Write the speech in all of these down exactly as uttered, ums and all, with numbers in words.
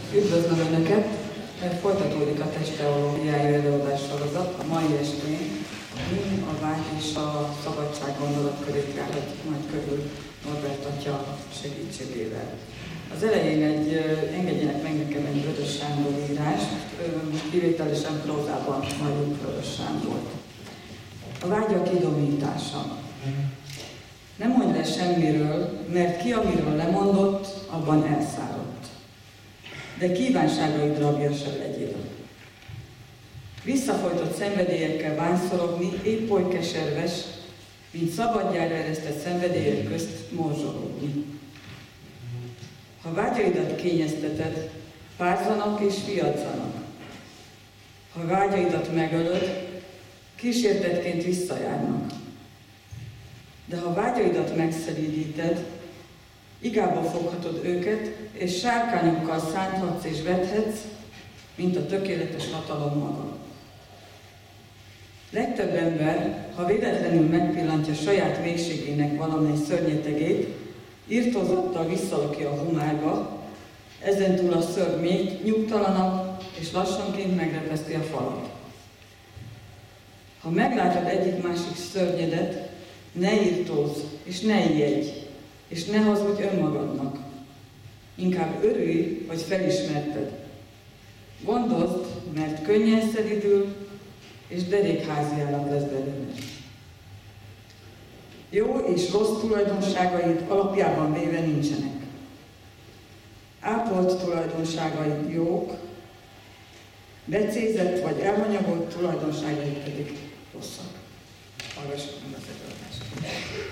Üdvözlöm Önöket! Folytatódik a testteológiai előadás sorozat. A mai estén a bűn, a vágy és a szabadság gondolatkörét járhat majd körül Norbert atya segítségével. Az elején egy, engedjenek meg nekem egy Vörös Sándor írást, kivételesen prózában majd Vörös Sándort. A vágyak idomítása. Nem mondj le semmiről, mert ki, amiről lemondott, abban elszállott. De kívánságaid rabja se legyél. Visszafolytott szenvedélyekkel bánszorogni, épp oly keserves, mint szabadjára eresztett szenvedélyek közt morzsolódni. Ha vágyaidat kényezteted, párzanak és fiadzanak. Ha vágyaidat megölöd, kísértetként visszajárnak. De ha vágyaidat megszelídíted, igába foghatod őket, és sárkányokkal szánthatsz és vethetsz, mint a tökéletes hatalom maga. Legtöbb ember, ha véletlenül megpillantja saját mélységének valamely szörnyetegét, irtózottal visszalakja a humárba, ezentúl a szörny még nyugtalanabb, és lassanként megrepeszti a falat. Ha meglátod egyik-másik szörnyedet, ne irtózz, és ne ijedj, és ne hazudj önmagadnak. Inkább örülj, hogy felismerted. Gondozd, mert könnyen szelidül, és derékháziának lesz belőle. Jó és rossz tulajdonságaid alapjában véve nincsenek. Ápolt tulajdonságaid jók, becézett vagy elhanyagolt tulajdonságaid pedig rosszak. Hallgassuk meg az előadást.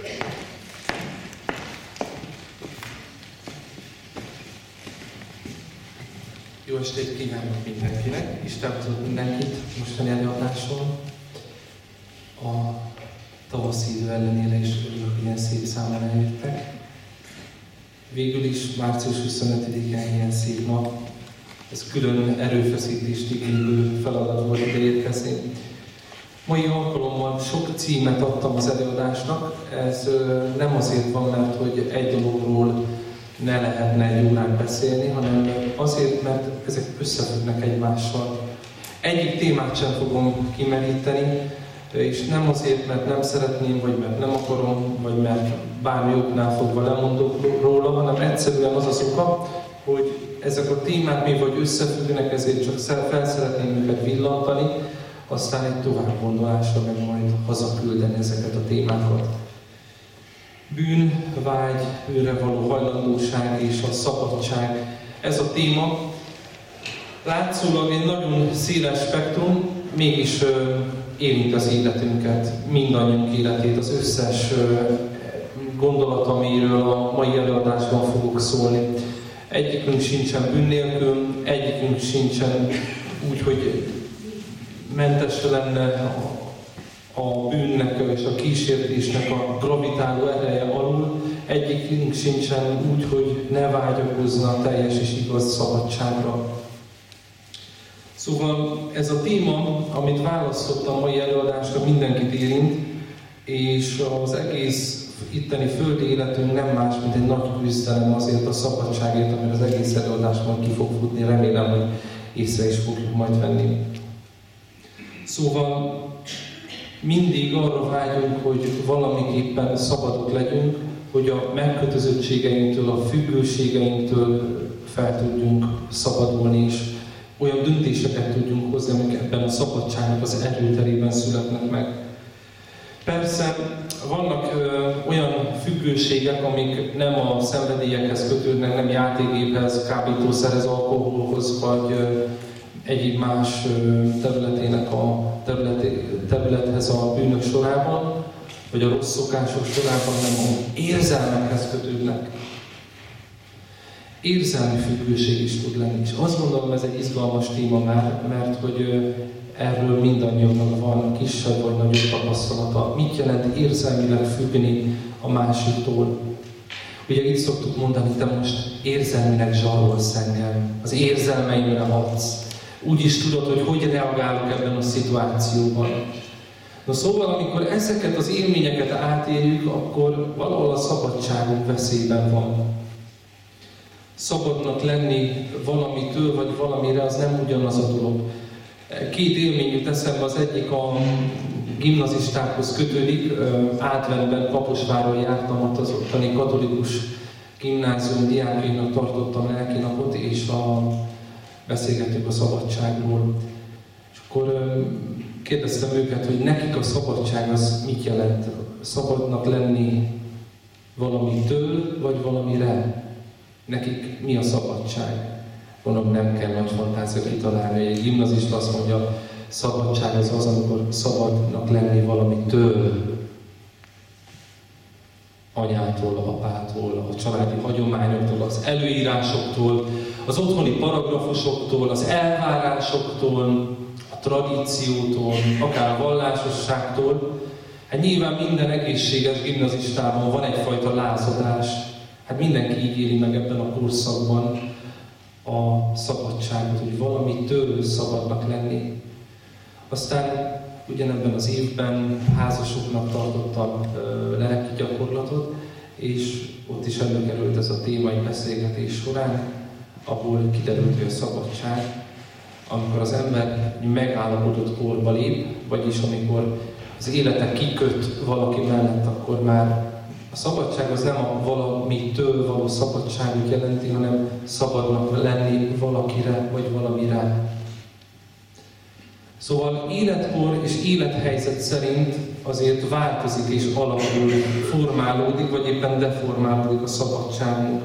Jó estét kívánok mindenkinek! Isten hozott mindenkit mostani előadáson. A tavaszi idő ellenére is örülök, hogy ilyen szép számon eljöttek. Végül is március huszonötödike ilyen szép nap. Ez külön erőfeszítést igénylő feladat volt ide érkezni. Mai alkalommal sok címet adtam az előadásnak. Ez nem azért van, mert hogy egy dologról ne lehetne egy órán beszélni, hanem azért, mert ezek összefüggnek egymással. Egyik témát sem fogom kimeríteni, és nem azért, mert nem szeretném, vagy mert nem akarom, vagy mert bármi oknál fogva lemondok róla, hanem egyszerűen az az oka, hogy ezek a témák még vagy összefüggnek, ezért csak fel szeretném őket villantani, aztán egy tovább gondolásra meg majd hazaküldeni ezeket a témákat. Bűn, vágy, őre való hajlandóság és a szabadság. Ez a téma látszólag egy nagyon széles spektrum, mégis ö, érint az életünket, mindannyiunk életét, az összes ö, gondolat, amiről a mai előadásban fogok szólni. Egyikünk sincsen bűn nélkül, egyikünk sincsen úgy, hogy mentes lenne a bűnnek és a kísértésnek a gravitáló ereje alul, egyikünk sincsen úgy, hogy ne vágyakozna a teljes és igaz szabadságra. Szóval ez a téma, amit választottam a mai előadásra, mindenkit érint, és az egész itteni földi életünk nem más, mint egy nagy küzdelem azért a szabadságért, amire az egész előadásban ki fog futni, remélem, hogy észre is fogjuk majd venni. Szóval mindig arra vágyunk, hogy valamiképpen szabadok legyünk, hogy a megkötözöttségeinktől, a függőségeinktől fel tudjunk szabadulni, és olyan döntéseket tudjunk hozni, amik ebben a szabadságnak az erőterében születnek meg. Persze vannak ö, olyan függőségek, amik nem a szenvedélyekhez kötődnek, nem játékgéphez, kábítószerhez, alkoholhoz, vagy ö, egyéb más területének a területhez a bűnök sorában, vagy a rossz szokások sorában, hanem érzelmekhez kötődnek. Érzelmi függőség is tud lenni. És azt gondolom, ez egy izgalmas téma már, mert hogy erről mindannyiunknak van kisebb vagy nagyobb tapasztalata. Mit jelent érzelmileg függni a másiktól? Ugye így szoktuk mondani, te most érzelmileg zsarolsz engem, az érzelmeimre hatsz. Úgy is tudod, hogy hogy reagálok ebben a szituációban. Na szóval, amikor ezeket az élményeket átérjük, akkor valahol a szabadságunk veszélyben van. szabadnak lenni valamitől vagy valamire, az nem ugyanaz a dolog. Két élmény jut eszembe, az egyik a gimnazistákhoz kötődik. Adventben Kaposváron jártam, ott az ottani katolikus gimnázium diákjainak tartottam lelki napot, és a, beszélgettük a szabadságról. És akkor kérdeztem őket, hogy nekik a szabadság az mit jelent? Szabadnak lenni valamitől, vagy valamire? Nekik mi a szabadság? Mondom, nem kell nagy fantázia kitalálni, egy gimnazista azt mondja, szabadság az az, amikor szabadnak lenni valamitől. Anyától, apától, a családi hagyományoktól, az előírásoktól, az otthoni paragrafusoktól, az elvárásoktól, a tradíciótól, akár a vallásosságtól. Hát nyilván minden egészséges gimnazistában van egyfajta lázadás. Hát mindenki így éli meg ebben a korszakban a szabadságot, hogy valamitől szabadnak lenni. Aztán ugyanebben az évben házasoknak tartottam lelki gyakorlatot, és ott is előkerült ez a téma egy beszélgetés során, ahol kiderült, hogy a szabadság, amikor az ember megállapodott korba lép, vagyis amikor az élete kiköt valaki mellett, akkor már a szabadság az nem a valamitől való szabadságot jelenti, hanem szabadnak lenni valakire vagy valamire. Szóval életkor és élethelyzet szerint azért változik és alakul, formálódik, vagy éppen deformálódik a szabadságunk.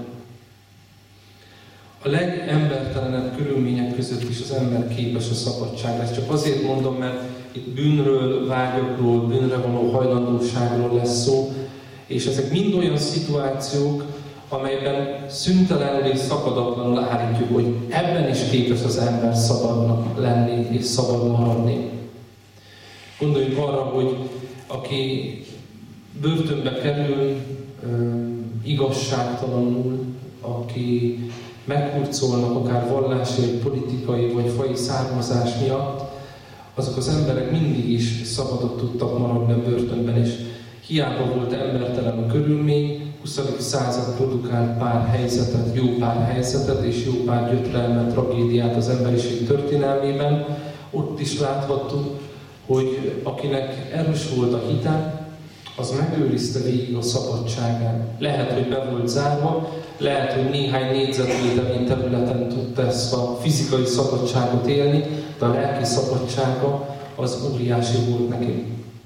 A legembertelenebb körülmények között is az ember képes a szabadságra. Ezt csak azért mondom, mert itt bűnről, vágyakról, bűnre való hajlandóságról lesz szó, és ezek mind olyan szituációk, amelyben szüntelenül és szakadatlanul állítjuk, hogy ebben is képes az ember szabadnak lenni és szabad maradni. Gondoljunk arra, hogy aki börtönbe kerül igazságtalanul, aki meghurcolnak akár vallási, politikai vagy faji származás miatt, azok az emberek mindig is szabadok tudtak maradni a börtönben, és hiába volt embertelen a körülmény, huszadik század produkált pár helyzetet, jó pár helyzetet és jó pár gyötrelmet, tragédiát az emberiség történelmében. Ott is láthattuk, hogy akinek erős volt a hite, az megőrizte végig a szabadságát. Lehet, hogy be volt zárva, lehet, hogy néhány négyzetméternyi területen tudta ezt a fizikai szabadságot élni, de a lelki szabadsága az óriási volt neki.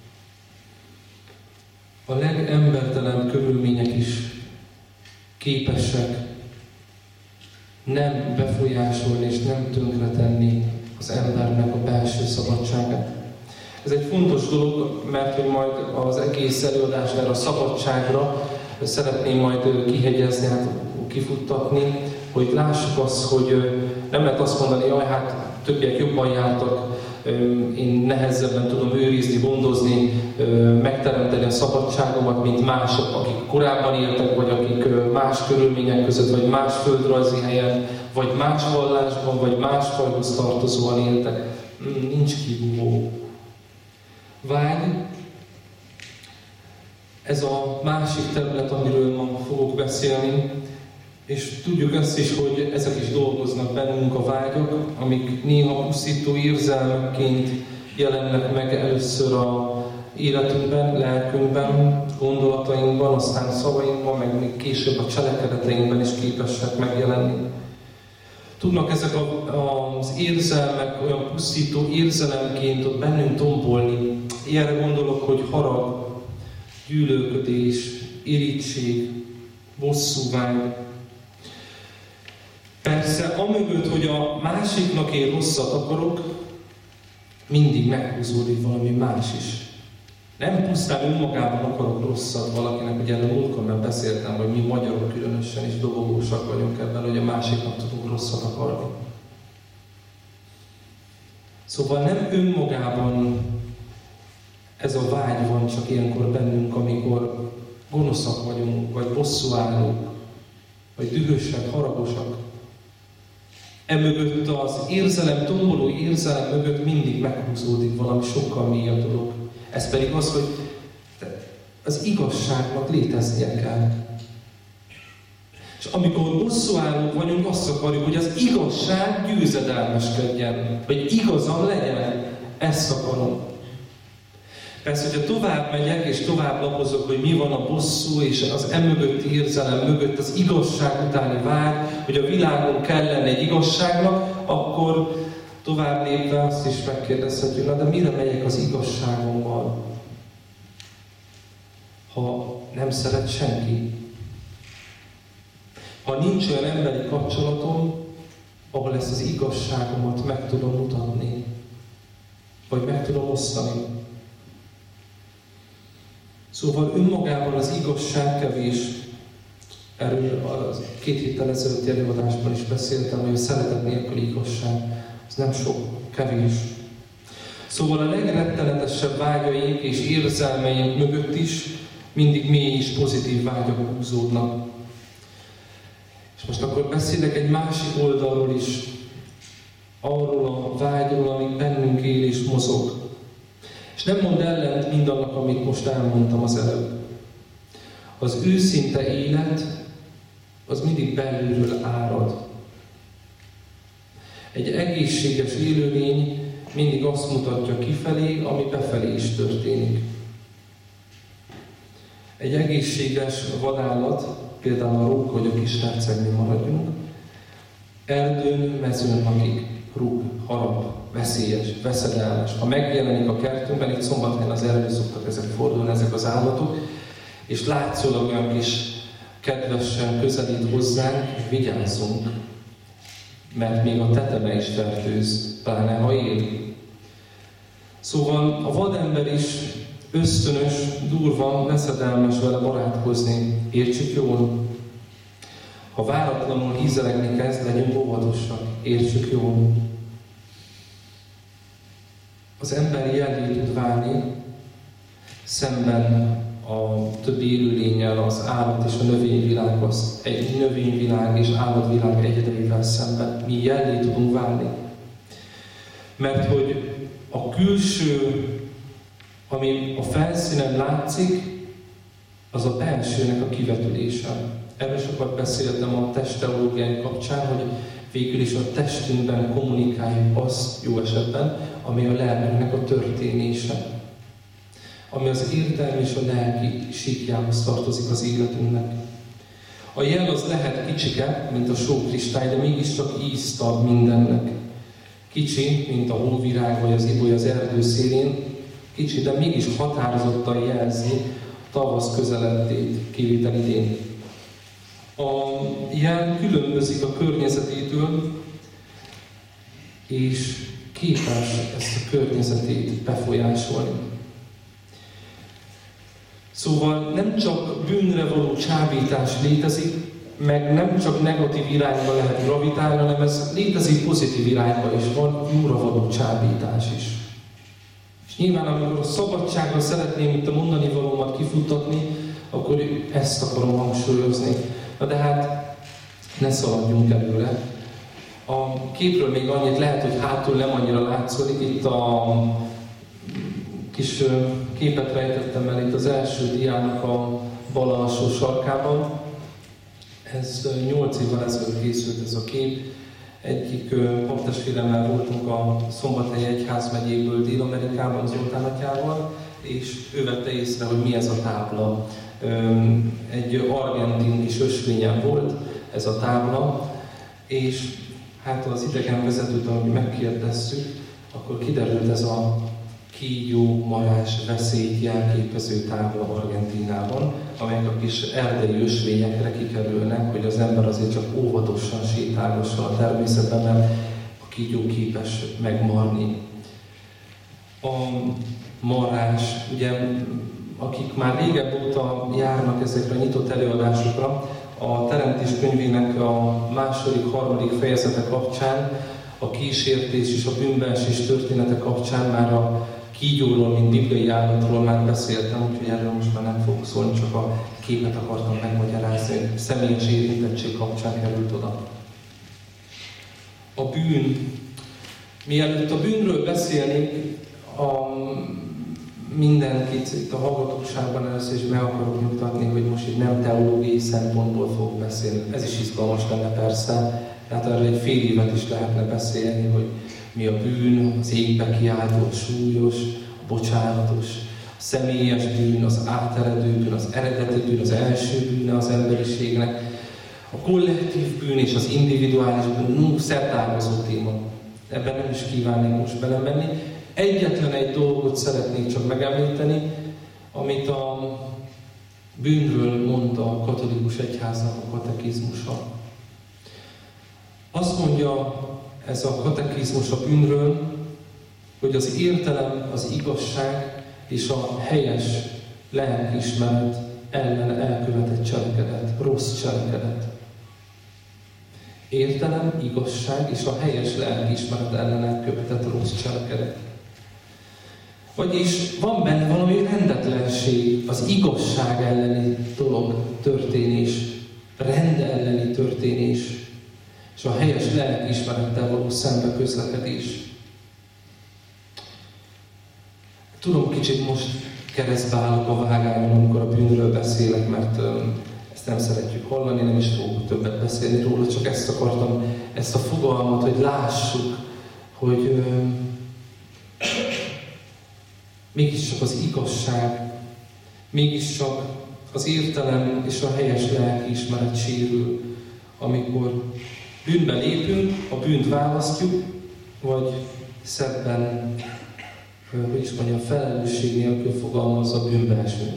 A legembertelenebb körülmények is képesek nem befolyásolni és nem tönkretenni az embernek a belső szabadságát. Ez egy fontos dolog, mert hogy majd az egész előadás erre a szabadságra szeretném majd kihegyezni, hát kifuttatni, hogy lássuk azt, hogy nem lehet azt mondani, jaj, hát többiek jobban jártak, én nehezebben tudom őrizni, gondozni, megteremteni a szabadságomat, mint mások, akik korábban éltek, vagy akik más körülmények között, vagy más földrajzi helyen, vagy más vallásban, vagy más fajhoz tartozóan éltek. Nincs kívüló. Vágy, ez a másik terület, amiről ma fogok beszélni, és tudjuk azt is, hogy ezek is dolgoznak bennünk a vágyak, amik néha pusztító érzelmekként jelennek meg először a életünkben, lelkünkben, gondolatainkban, aztán szavainkban, meg még később a cselekedeteinkben is képesek megjelenni. Tudnak ezek a, az érzelmek olyan pusztító érzelemként ott bennünk tombolni. Ilyenre gondolok, hogy harag, gyűlölködés, irigység, bosszúvágy. Persze, amögött, hogy a másiknak én rosszat akarok, mindig meghúzódik valami más is. Nem pusztán önmagában akarok rosszat valakinek, ugye erről múltkor már beszéltem, hogy mi magyarok különösen is dobogósak vagyunk ebben, hogy a másiknak tudunk rosszat akarni. Szóval nem önmagában ez a vágy van csak ilyenkor bennünk, amikor gonoszak vagyunk, vagy bosszúállók, vagy dühösek, haragosak. Emögött az érzelem, tomboló érzelem mögött mindig meghúzódik valami sokkal mélyebb dolog. Ez pedig az, hogy az igazságnak léteznie kell. És amikor bosszúállók vagyunk, azt akarjuk, hogy az igazság győzedelmeskedjen, hogy igazam legyen. Ezt akarom. Persze, hogyha tovább megyek és tovább lapozok, hogy mi van a bosszú és az emögötti érzelem mögött, az igazság utáni vágy, hogy a világon kell lenni egy igazságnak, akkor tovább lépve azt is megkérdezhetjük, na de mire megyek az igazságommal, ha nem szeret senki? Ha nincs olyan emberi kapcsolatom, ahol ezt az igazságomat meg tudom mutatni, vagy meg tudom osztani. Szóval önmagában az igazság kevés. Erről az két héttel ezelőtti előadásban is beszéltem, hogy a szeretet nélküli igazság, ez nem sok, kevés. Szóval a legrettenetesebb vágyaink és érzelmeink mögött is mindig mély és pozitív vágyak húzódnak. És most akkor beszélek egy másik oldalról is, arról a vágyról, ami bennünk él és mozog. És nem mond ellent mindannak, amit most elmondtam az előbb. Az őszinte élet, az mindig belülről árad. Egy egészséges élőlény mindig azt mutatja kifelé, ami befelé is történik. Egy egészséges vadállat, például a rúg, hogy a kis hercegnél maradjunk, erdőn, mezőn lakik, rúg, harap, veszélyes, veszedelmes. Ha megjelenik a kertünkben, itt Szombathelyen az erdőn szoktak ezek fordulni, ezek az állatok, és látszólag olyan kis kedvesen közelít hozzánk, vigyázzunk, mert még a teteme is fertőz, pláne ha él. Szóval a vadember is ösztönös, durva, veszedelmes vele barátkozni. Értsük jól? Ha váratlanul hízelegni kezd, legyünk óvatosak. Értsük jól? Az ember jellé tud válni szemben a többi élőlénnyel, az állat és a növényvilág, az egy növényvilág és állatvilág egyedeivel szemben. Mi jellé tudunk válni. Mert hogy a külső, ami a felszínen látszik, az a belsőnek a kivetülése. Erről sokat beszéltem a testteológiai kapcsán, hogy végül is a testünkben kommunikáljuk azt, jó esetben, ami a lelkünknek a történése. Ami az értelmi és a lelki síkjához tartozik az életünknek. A jel az lehet kicsike, mint a sókristály, de mégiscsak ízt ad mindennek. Kicsi, mint a hóvirág vagy az iboly az erdő szélén, kicsi, de mégis határozottan jelzi a tavasz közelettét, kivétel idén. A jel különbözik a környezetétől, és képes ezt a környezetét befolyásolni. Szóval nem csak bűnre való csábítás létezik, meg nem csak negatív irányba lehet gravitálni, hanem ez létezik pozitív irányba is, van jóra való csábítás is. És nyilván, amikor a szabadságra szeretném itt a mondani valómat kifuttatni, akkor ezt akarom hangsúlyozni. Na de hát, ne szaladjunk előre. A képről még annyit lehet, hogy hátul nem annyira látszódik, itt a kis képet rejtettem el itt az első diának a bal alsó sarkában. Ez nyolc évvel ezelőtt készült ez a kép. Egyik paptestvéremmel voltunk a Szombathelyi Egyházmegyéből Dél-Amerikában Zoltán atyával, és ő vette észre, hogy mi ez a tábla. Egy argentin kis ösvényen volt ez a tábla, és hát az idegenvezetőt, ahogy megkérdeztük, akkor kiderült ez a kígyó, marás veszélyt jelképező tábla Argentínában, amelyek a kis erdei ösvényekre kikerülnek, hogy az ember azért csak óvatosan sétálgasson a természetben, mert a kígyó képes megmarni. A marás, ugye, akik már régebb óta járnak ezekre a nyitott előadásokra, a Teremtés könyvének a második, harmadik fejezete kapcsán, a kísértés és a bűnbeesés története kapcsán már a kígyóról, mint bibliai állatról már beszéltem, úgyhogy erről most már nem fogok szólni, csak a képet akartam megmagyarázni, hogy személyes érintettség kapcsán került oda. A bűn. Mielőtt a bűnről beszélnék, a mindenkit itt a hallgatóságban először is meg akarok nyugtatni, hogy most itt nem teológiai szempontból fogok beszélni. Ez is izgalmas lenne persze, tehát arra egy fél évet is lehetne beszélni, hogy mi a bűn, az égbe kiáltó, súlyos, a bocsánatos, a személyes bűn, az áteredő bűn, az eredeti bűn, az első bűne az emberiségnek, a kollektív bűn és az individuális bűn, no, szertágazó téma. Ebben nem is kívánnék most belemenni. Egyetlen egy dolgot szeretnék csak megemlíteni, amit a bűnről mondta a katolikus egyháznak a katekizmusa. Azt mondja ez a katekizmus a bűnről, hogy az értelem, az igazság és a helyes lelkiismeret ellen elkövetett cselekedet, rossz cselekedet. Értelem, igazság és a helyes lelkiismeret ellen elkövetett rossz cselekedet. Vagyis van benne valami rendetlenség, az igazság elleni dolog, történés, rend elleni történés, és a helyes lelkiismerettel való szembe közlekedés. Tudom, kicsit most keresztbe állok a vágányon, amikor a bűnről beszélek, mert ezt nem szeretjük hallani, nem is fogok többet beszélni róla, csak ezt akartam, ezt a fogalmat, hogy lássuk, hogy mégiscsak az igazság, mégiscsak az értelem és a helyes lelkiismeret sérül, amikor bűnbe lépünk, a bűnt választjuk, vagy szebben, hogy is mondjam, felelősség nélkül fogalmazza, bűnbe esünk.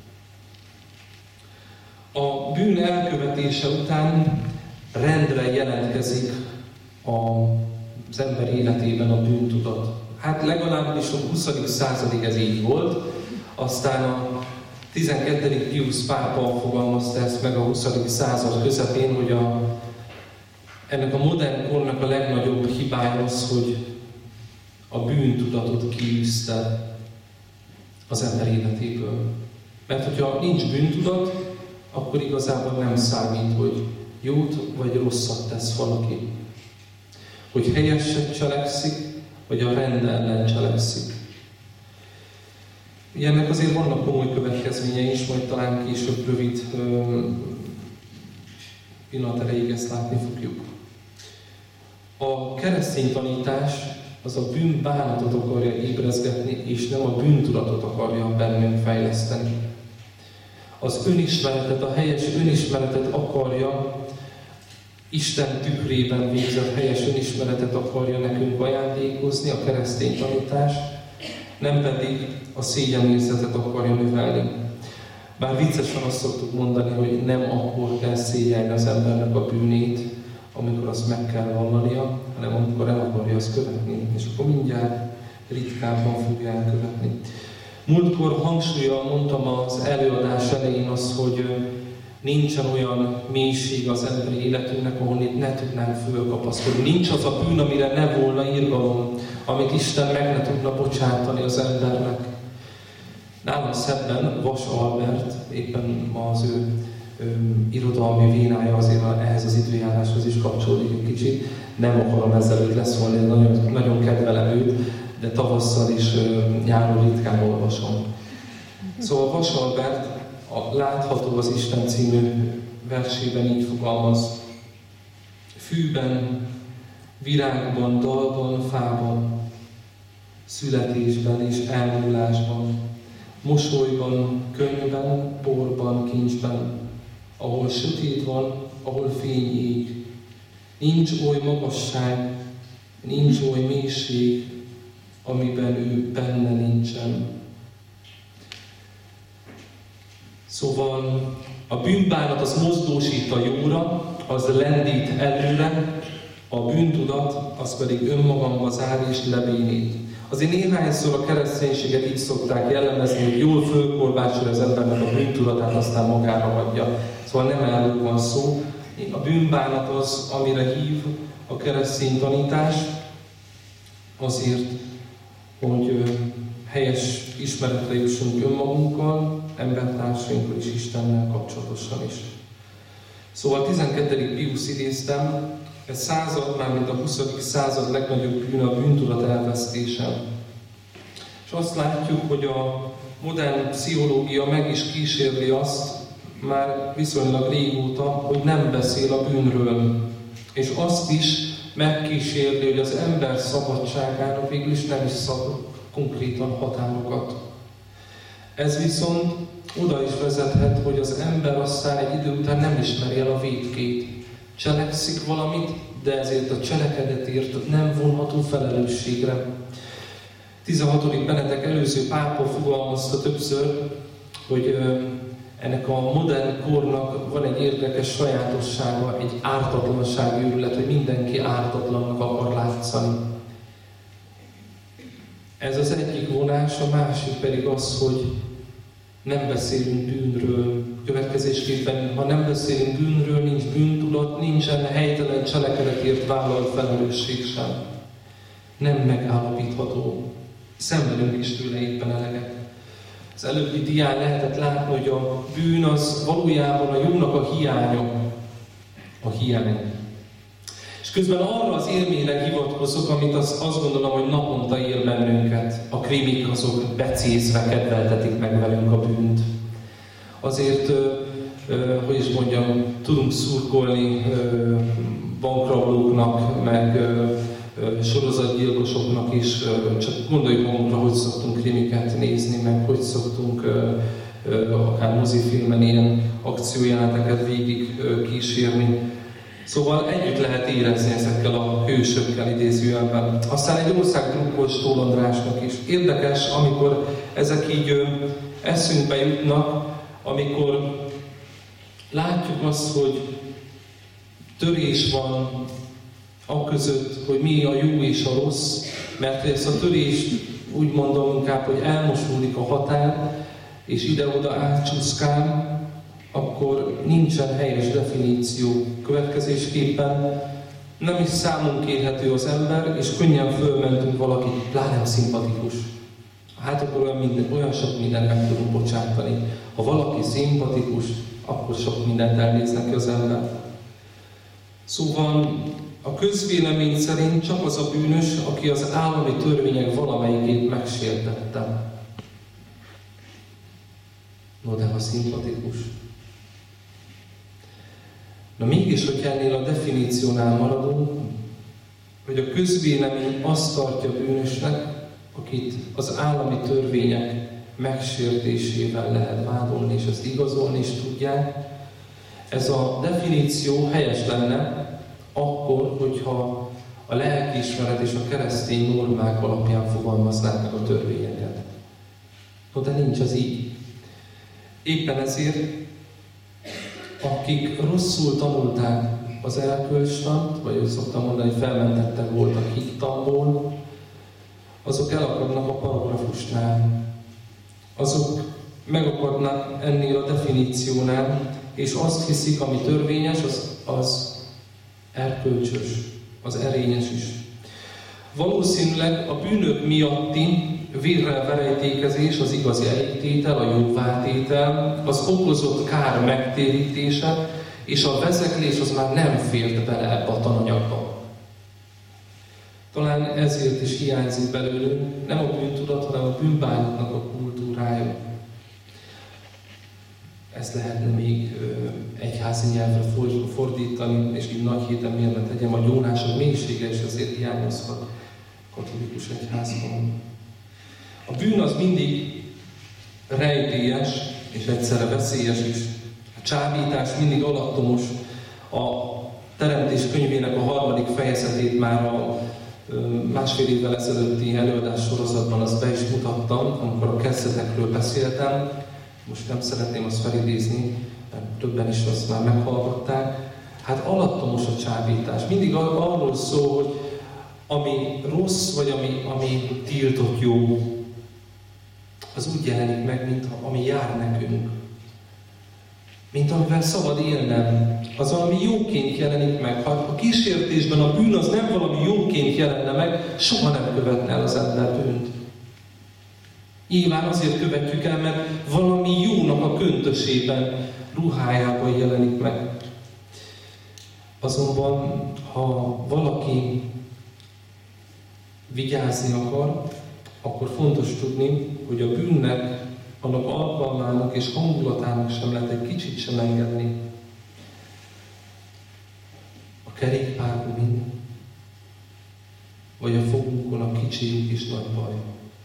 A bűn elkövetése után rendre jelentkezik az ember életében a bűntudat. Hát legalábbis a huszadik századig ez így volt, aztán a tizenkettedik Piusz pápa fogalmazta ezt meg a huszadik század közepén, hogy a, ennek a modern kornak a legnagyobb hibája az, hogy a bűntudatot kiűzte az ember életéből. Mert hogyha nincs bűntudat, akkor igazából nem számít, hogy jót vagy rosszat tesz valaki. Hogy helyeset cselekszik, vagy a rend ellen cselekszik. Ennek azért vannak komoly következményei is, majd talán később rövid pillanat erejéig ezt látni fogjuk. A keresztény tanítás az a bűnbánatot akarja ébrezgetni, és nem a bűntudatot akarja bennünk fejleszteni. Az önismeretet, a helyes önismeretet akarja, Isten tükrében végzett helyes önismeretet akarja nekünk ajándékozni, a keresztény tanítás, nem pedig a szégyenérzetet akarja növelni. Bár viccesen azt szoktuk mondani, hogy nem akkor kell szégyelni az embernek a bűnét, amikor azt meg kell vallania, hanem amikor el akarja azt követni, és akkor mindjárt ritkábban fogja elkövetni. Múltkor hangsúllyal mondtam az előadás elején azt, hogy nincsen olyan mélység az emberi életünknek, ahol itt ne tudnánk fölkapaszkodni. Nincs az a bűn, amire ne volna irgalom, amit Isten meg ne tudna bocsátani az embernek. Nálam szebben Vas Albert, éppen ma az ő, ő irodalmi vénája azért ehhez az időjáráshoz is kapcsolódik egy kicsit. Nem akarom ezzel őt leszólni, nagyon, nagyon kedvelem őt, de tavasszal is nyáron ritkán olvasom. Szóval Vas Albert a Látható az Isten című versében így fogalmaz: fűben, virágban, dalban, fában, születésben és elmúlásban, mosolyban, könyvben, porban, kincsben, ahol sötét van, ahol fény ég. Nincs oly magasság, nincs oly mélység, amiben ő benne nincsen. Szóval a bűnbánat az mozdósít a jóra, az lendít előre, a bűntudat az pedig önmagamba zár és lebénít. Azért néhányszor a kereszténységet így szokták jellemezni, hogy jól fölkorbácsolja az embernek a bűntudatát, aztán magára hagyja. Szóval nem erről van szó. A bűnbánat az, amire hív a keresztény tanítás, azért, hogy helyes ismeretre jussunk önmagunkkal, embertársainkkal és Istennel kapcsolatosan is. Szóval tizenkettedik Piusz idéztem, egy század, mármint a huszadik század legnagyobb bűne a bűntudat elvesztése. És azt látjuk, hogy a modern pszichológia meg is kísérli azt, már viszonylag régóta, hogy nem beszél a bűnről. És azt is megkísérli, hogy az ember szabadságának végül is nem is szab konkrétan határokat. Ez viszont oda is vezethet, hogy az ember aztán egy idő után nem ismeri el a vétkét. Cselekszik valamit, de ezért a cselekedetért nem vonható felelősségre. tizenhatodik Benedek előző pápa fogalmazta többször, hogy ennek a modern kornak van egy érdekes sajátossága, egy ártatlansági őrület, hogy mindenki ártatlannak akar látszani. Ez az egyik vonás, a másik pedig az, hogy nem beszélünk bűnről. Következésképpen, ha nem beszélünk bűnről, nincs bűntudat, nincsen helytelen cselekedetért vállalt felelősség sem. Nem megállapítható. Szenvedünk is tőle éppen eleget. Az előbbi dián lehetett látni, hogy a bűn az valójában a jónak a hiánya. A hiány. És közben arra az élményre hivatkozok, amit az, azt gondolom, hogy naponta él bennünket. A krimik azok becézve kedveltetik meg velünk a bűnt. Azért, hogy is mondjam, tudunk szurkolni bankrablóknak, meg sorozatgyilkosoknak is, csak gondoljuk magunkra, hogy szoktunk krimiket nézni, meg hogy szoktunk akár mozifilmen ilyen akciójeleneteket végig kísérni. Szóval együtt lehet érezni ezekkel a hősökkel idézőjelben. Aztán egy ország drukkolt Stól Andrásnak is. Érdekes, amikor ezek így eszünkbe jutnak, amikor látjuk azt, hogy törés van aközött, hogy mi a jó és a rossz, mert ezt a törést úgy mondom inkább, hogy elmosódik a határ, és ide-oda átcsúszkál, akkor nincsen helyes definíció. Következésképpen nem is számon kérhető az ember, és könnyen fölmentünk valaki, pláne szimpatikus. Hát akkor olyan, minden, olyan sok mindent meg tudunk bocsátani. Ha valaki szimpatikus, akkor sok mindent elnéz neki az ember. Szóval a közvélemény szerint csak az a bűnös, aki az állami törvények valamelyikét megsértette. No, de ha szimpatikus. Na mégis, hogy ennél a definíciónál maradunk, hogy a közvélemény azt tartja bűnösnek, akit az állami törvények megsértésével lehet vádolni, és ezt igazolni is tudják. Ez a definíció helyes lenne akkor, hogyha a lelkiismeret és a keresztény normák alapján fogalmaznák meg a törvényeket. No, de nincs az így. Éppen ezért, akik rosszul tanulták az erkölcstant, vagy úgy szoktam mondani, hogy felmentettek voltak hittanból, azok elakadnak a paragrafusnál. Azok megakadnak ennél a definíciónál, és azt hiszik, ami törvényes, az, az erkölcsös, az erényes is. Valószínűleg a bűnök miatti vérrel verejtékezés, az igazi elégtétel, a jóvátétel, az okozott kár megtérítése, és a vezeklés az már nem fért bele ebbe a tananyagba. Talán ezért is hiányzik belőlünk nem a bűntudat, hanem a bűnbánatnak a kultúrája. Ezt lehetne még egyházi nyelvre fordítani, és így nagy héten mérve tegyem, a gyónások mélysége is azért hiányozhat katolikus egyházban. A bűn az mindig rejtélyes, és egyszerre veszélyes is. A csábítás mindig alattomos. A Teremtés könyvének a harmadik fejezetét már a másfél évvel ezelőtti előadás sorozatban azt be is mutattam, amikor a kezdetekről beszéltem. Most nem szeretném azt felidézni, mert többen is azt már meghallgatták. Hát alattomos a csábítás. Mindig arról szól, hogy ami rossz, vagy ami, ami tiltott jó, az úgy jelenik meg, mint ami jár nekünk. Mint amivel szabad élnem. Az valami jóként jelenik meg. Ha a kísértésben a bűn az nem valami jóként jelenne meg, soha nem követne el az ember bűnt. Nyilván azért követjük el, mert valami jónak a köntösében, ruhájában jelenik meg. Azonban, ha valaki vigyázni akar, akkor fontos tudni, hogy a bűnnek, annak alkalmának és hangulatának sem lehet egy kicsit sem engedni. A kerékpár gumin, vagy a fogunkon a kicsi lyuk is nagy baj.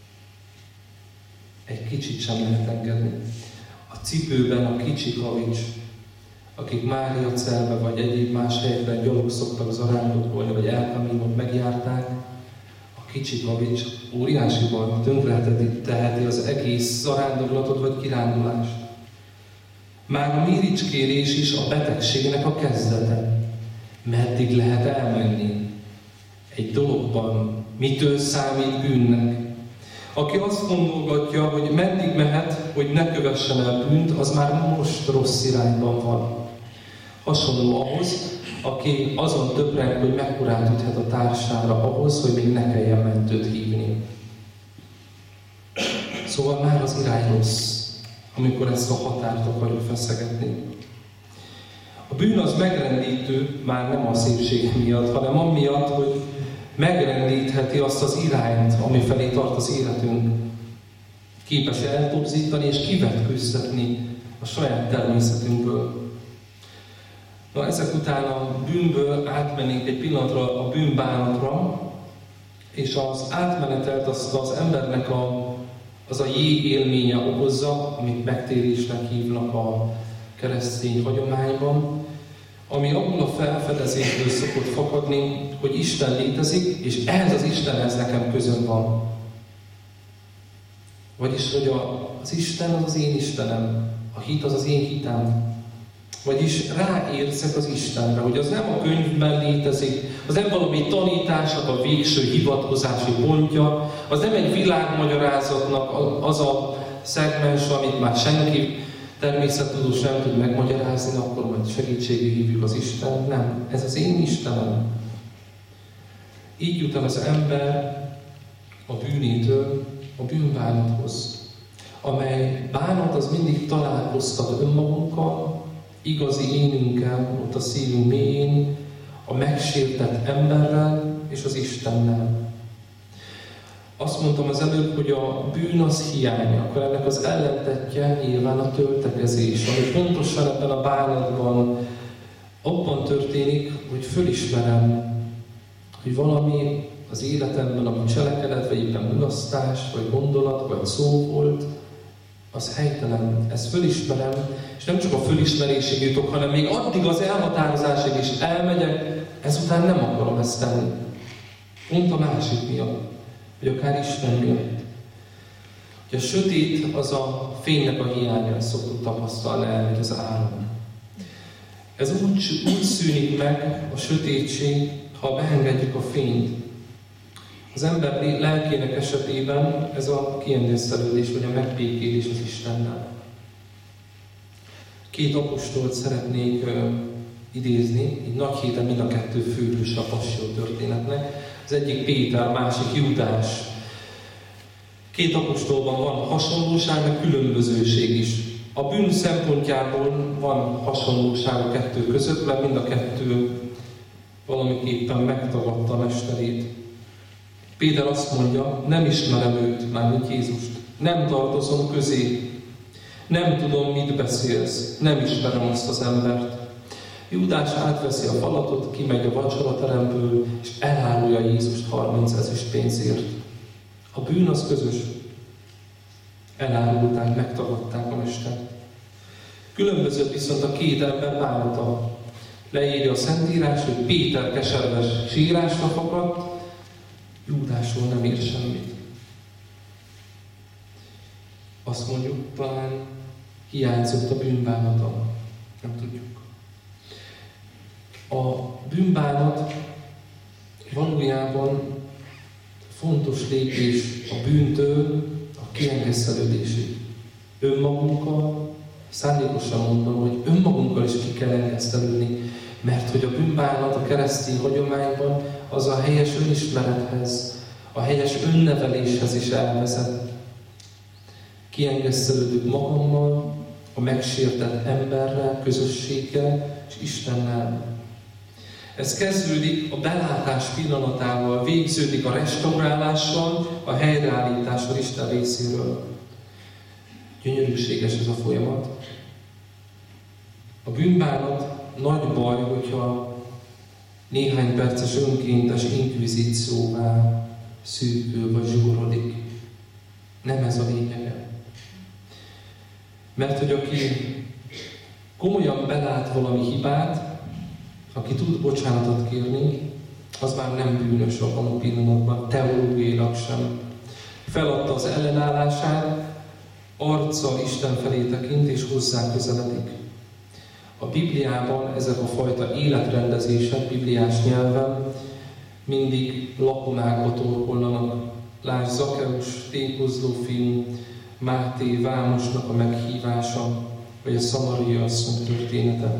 Egy kicsit sem lehet engedni. A cipőben a kicsi kavics, akik Máriacelbe vagy egyéb más helyekben gyalog szoktak zarándokkolni, vagy elkaminot megjárták, a kicsi kavics óriási baj, tönkre teheti az egész zarándoklatot vagy kirándulást. Már a méricskérés is a betegségnek a kezdete. Meddig lehet elmenni egy dologban, mitől számít bűnnek? Aki azt gondolgatja, hogy meddig mehet, hogy ne kövessen el bűnt, az már most rossz irányban van. Hasonló ahhoz, aki azon töpreng, hogy mekkorát üthet a társára ahhoz, hogy még ne kelljen mentőt hívni. Szóval már az irány rossz, amikor ezt a határt akarjuk feszegetni. A bűn az megrendítő, már nem a szépsége miatt, hanem amiatt, hogy megrendítheti azt az irányt, ami felé tart az életünk. Képes eltorzítani és kivetkőztetni a saját természetünkből. Na, ezek után a bűnből átmennénk egy pillanatra a bűnbánatra, és az átmenetelt azt az embernek a, az a jég élménye okozza, amit megtérésnek hívnak a keresztény hagyományban, ami abból a felfedezésből szokott fakadni, hogy Isten létezik, és ehhez az Istenhez nekem közöm van. Vagyis, hogy a, az Isten az az én Istenem, a hit az az én hitem. Vagyis ráérzek az Istenre, hogy az nem a könyvben létezik, az nem valami tanításnak a végső hivatkozási pontja, az nem egy világmagyarázatnak az a szegmens, amit már senki természettudós nem tud megmagyarázni, akkor majd segítségre hívjuk az Isten. Nem, ez az én Istenem. Így jut el az ember a bűnétől a bűnbánathoz, amely bánat az mindig találkoztat önmagunkkal, igazi énünkkel, ott a szívünk mélyén, a megsértett emberrel és az Istennel. Azt mondtam az előbb, hogy a bűn az hiány, akkor ennek az ellentettje nyilván a töltekezés, ami pontosan ebben a bánatban abban történik, hogy fölismerem, hogy valami az életemben, ami cselekedet, vagy éppen mulasztás, vagy gondolat, vagy szó volt, az helytelen. Ezt fölismerem, és nem csak a fölismerésig jutok, hanem még addig az elhatározásig is elmegyek, ezután nem akarom ezt tenni. Pont a másik miatt, vagy akár Isten miatt. Hogy a sötét az a fénynek a hiánya, ezt szoktuk tapasztalni el, hogy az áram. Ez úgy, úgy szűnik meg a sötétség, ha beengedjük a fényt. Az ember lelkének esetében ez a kiendészelődés, vagy a megbékélés az Istennel. Két apostolt szeretnék uh, idézni, így nagy héten mind a kettő főhős a passió történetnek. Az egyik Péter, a másik Júdás. Két apostolban van hasonlóság, meg különbözőség is. A bűn szempontjából van hasonlóság a kettő között, mert mind a kettő valamiképpen megtagadta a mesterét. Péter azt mondja, nem ismerem őt, mármint Jézust. Nem tartozom közé. Nem tudom, mit beszélsz. Nem ismerem azt az embert. Júdás átveszi a falatot, kimegy a vacsorateremből, és elárulja Jézust harminc ezüst pénzért. A bűn az közös. Elárulták, megtagadták a mestert. Különbözött viszont a két ember bánata. Leírja a Szentírás, hogy Péter keserves sírásra fakadt, Júdásról nem ír semmit. Azt mondjuk, talán hiányzott a bűnbánata. Nem tudjuk. A bűnbánat valójában fontos lépés a bűntől a kiengesztelődésig. Önmagunkkal, szándékosan mondom, hogy önmagunkkal is ki kell engesztelődni, mert hogy a bűnbánat a keresztény hagyományban az a helyes önismerethez, a helyes önneveléshez is elvezet. Kiengesztelődünk magammal, a megsértett emberrel, közösséggel és Istennel. Ez kezdődik a belátás pillanatával, végződik a restaurálással, a helyreállítással Isten részéről. Gyönyörűséges ez a folyamat. A bűnbánat nagy baj, hogyha néhány perces önkéntes inkvizícióvá szűkül vagy zsúrodik. Nem ez a lényege. Mert hogy aki komolyan belát valami hibát, aki tud bocsánatot kérni, az már nem bűnös abban a pillanatban, teológiailag sem. Feladta az ellenállását, arccal Isten felé tekint és hozzá közeledik. A Bibliában ezek a fajta életrendezések, bibliás nyelven mindig lakomákba torkollanak. Lásd Zakkeus tékozló film, Máté vámosnak a meghívása, vagy a szamaria asszony története.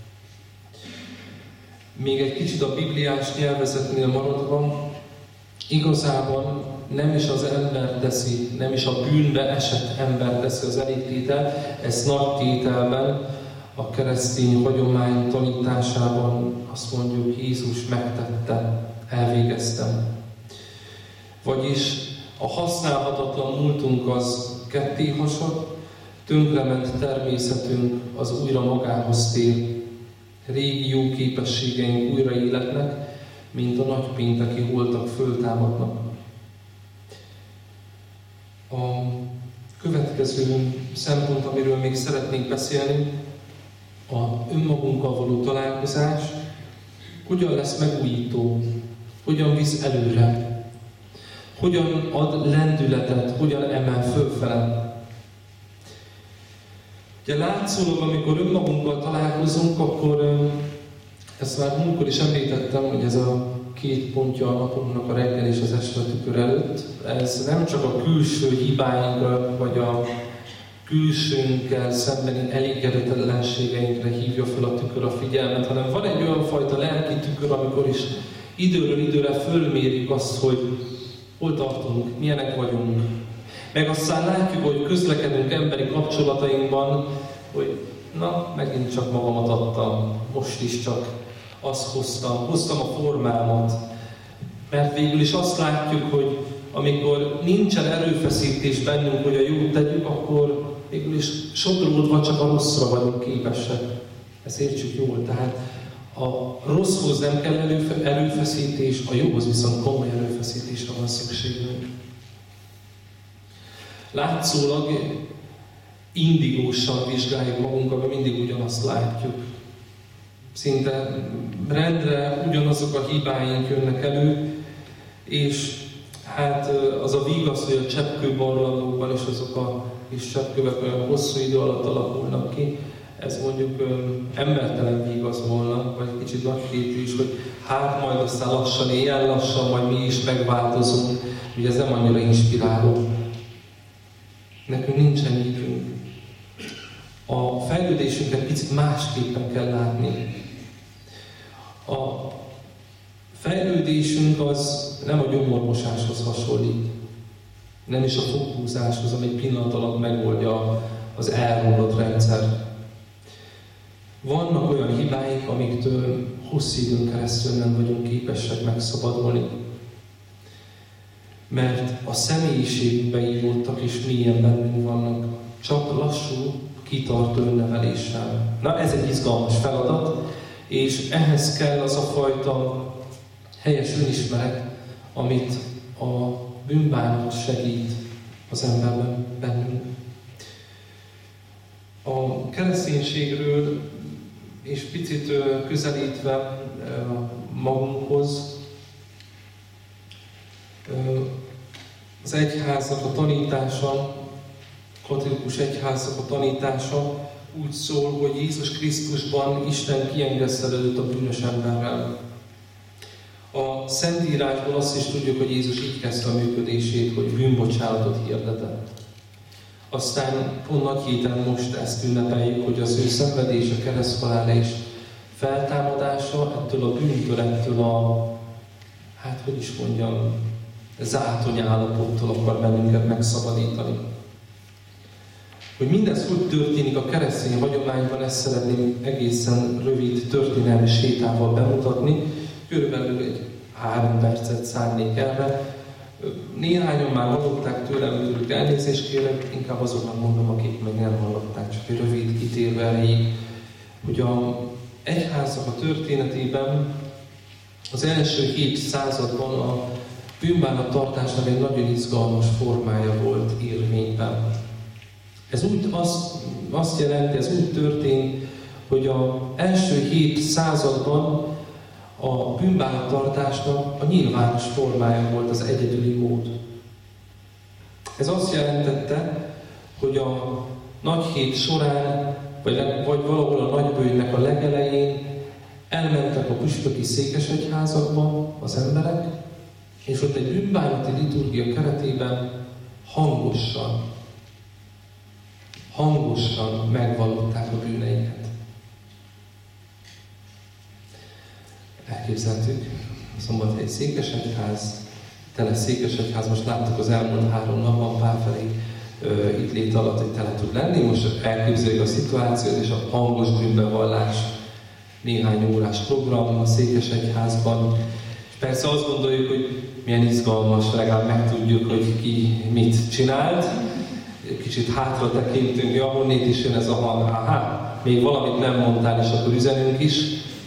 Még egy kicsit a bibliás nyelvezetnél maradva, igazában nem is az ember teszi, nem is a bűnbe esett ember teszi az elégtétel, ez nagy tételben, a keresztény hagyomány tanításában azt mondjuk, Jézus megtette, elvégeztem. Vagyis a használhatatlan múltunk az ketté hasad, tönkrement természetünk az újra magához tér. Régi jó képességeink újra életnek, mint a nagypénteki holtak föltámadnak. A következő szempont, amiről még szeretnék beszélni, a önmagunkkal való találkozás, hogyan lesz megújító, hogyan visz előre, hogyan ad lendületet, hogyan emel fölfele. Ugye látszólag, amikor önmagunkkal találkozunk, akkor ezt már múltkor is említettem, hogy ez a két pontja a napunknak, a reggel és az este tükör előtt, ez nem csak a külső hibáinkra, vagy a külsőnkkel szembeni elégedetlenségeinkre hívja fel a tükör a figyelmet, hanem van egy olyan fajta lelki tükör, amikor is időről időre fölmérjük azt, hogy hol tartunk, milyenek vagyunk. Meg aztán látjuk, hogy közlekedünk emberi kapcsolatainkban, hogy na, megint csak magamat adtam, most is csak azt hoztam, hoztam a formámat. Mert végül is azt látjuk, hogy amikor nincsen erőfeszítés bennünk, hogy a jót tegyük, akkor végül is sodródva csak a rosszra vagyunk képesek. Ezt értsük jól. Tehát a rosszhoz nem kell erőfeszítés, a jóhoz viszont komoly erőfeszítésre van szükségünk. Látszólag indigósan vizsgáljuk magunkat, mert mindig ugyanazt látjuk. Szinte rendre ugyanazok a hibáink jönnek elő, és hát az a vigasz, hogy a cseppkőbarlangokban is azok a kis cseppkövek olyan hosszú idő alatt alakulnak ki, ez mondjuk embertelen vigasz volna, vagy kicsit nagyképű is, hogy hát majd aztán lassan, ilyen lassan, majd mi is megváltozunk, ugye ez nem annyira inspiráló. Nekünk nincsen időnk. A fejlődésünket picit másképpen kell látni. A fejlődésünk az nem a gyomormosáshoz hasonlít. Nem is a foghúzáshoz, ami egy pillanat alatt megoldja az elromlott rendszer. Vannak olyan hibáink, amiktől hosszú időn keresztül nem vagyunk képesek megszabadulni. Mert a személyiségünkbe íródtak és mélyen bennünk vannak. Csak lassú, kitartó önneveléssel. Na, ez egy izgalmas feladat, és ehhez kell az a fajta helyes önismeret, amit a bűnbánat segít az emberben bennünk. A kereszténységről és picit közelítve magunkhoz, az egyháznak a tanítása, katolikus egyháznak a tanítása úgy szól, hogy Jézus Krisztusban Isten kiengesztelődött a bűnös emberrel. A Szentírásból azt is tudjuk, hogy Jézus így kezdte a működését, hogy bűnbocsánatot hirdetett. Aztán pont nagy héten most ezt ünnepeljük, hogy az ő szenvedése, kereszthalála és feltámadása ettől a bűntől, ettől a, hát hogy is mondjam, zátony állapottól akar bennünket megszabadítani. Hogy mindez hogy történik a keresztény hagyományban, ezt szeretném egészen rövid történelmi sétával bemutatni. Körülbelül egy három percet szánnék erre. Néhányan már hallották tőlem, tőlük elnézést kérek, inkább azoknak mondom, akik meg nem hallották, csak egy rövid kitérve erejéig, hogy a egyházak a történetében az első hét században a bűnbánattartásnak egy nagyon izgalmas formája volt érvényben. Ez úgy azt, azt jelenti, ez úgy történt, hogy az első hét században a bűnbánattartásnak a nyilvános formája volt az egyedüli mód. Ez azt jelentette, hogy a nagy hét során, vagy, vagy valahol a nagybőjnek a legelején elmentek a püspöki székesegyházakba az emberek, és ott egy bűnbánati liturgia keretében hangosan, hangosan megvallották a bűneiket. Elképzeltük, a Szombathelyi székesegyház, tele székesegyház, most láttuk az elmúlt három napban párfelé uh, itt lét alatt, hogy tele tud lenni. Most elképzeljük a szituációt és a hangos bűnbevallás, néhány órás program a székesegyházban. És persze azt gondoljuk, hogy milyen izgalmas, legalább megtudjuk, hogy ki mit csinált. Kicsit hátra tekintünk, ja, honnét is jön ez a hang, aha, még valamit nem mondtál, és akkor üzenünk is.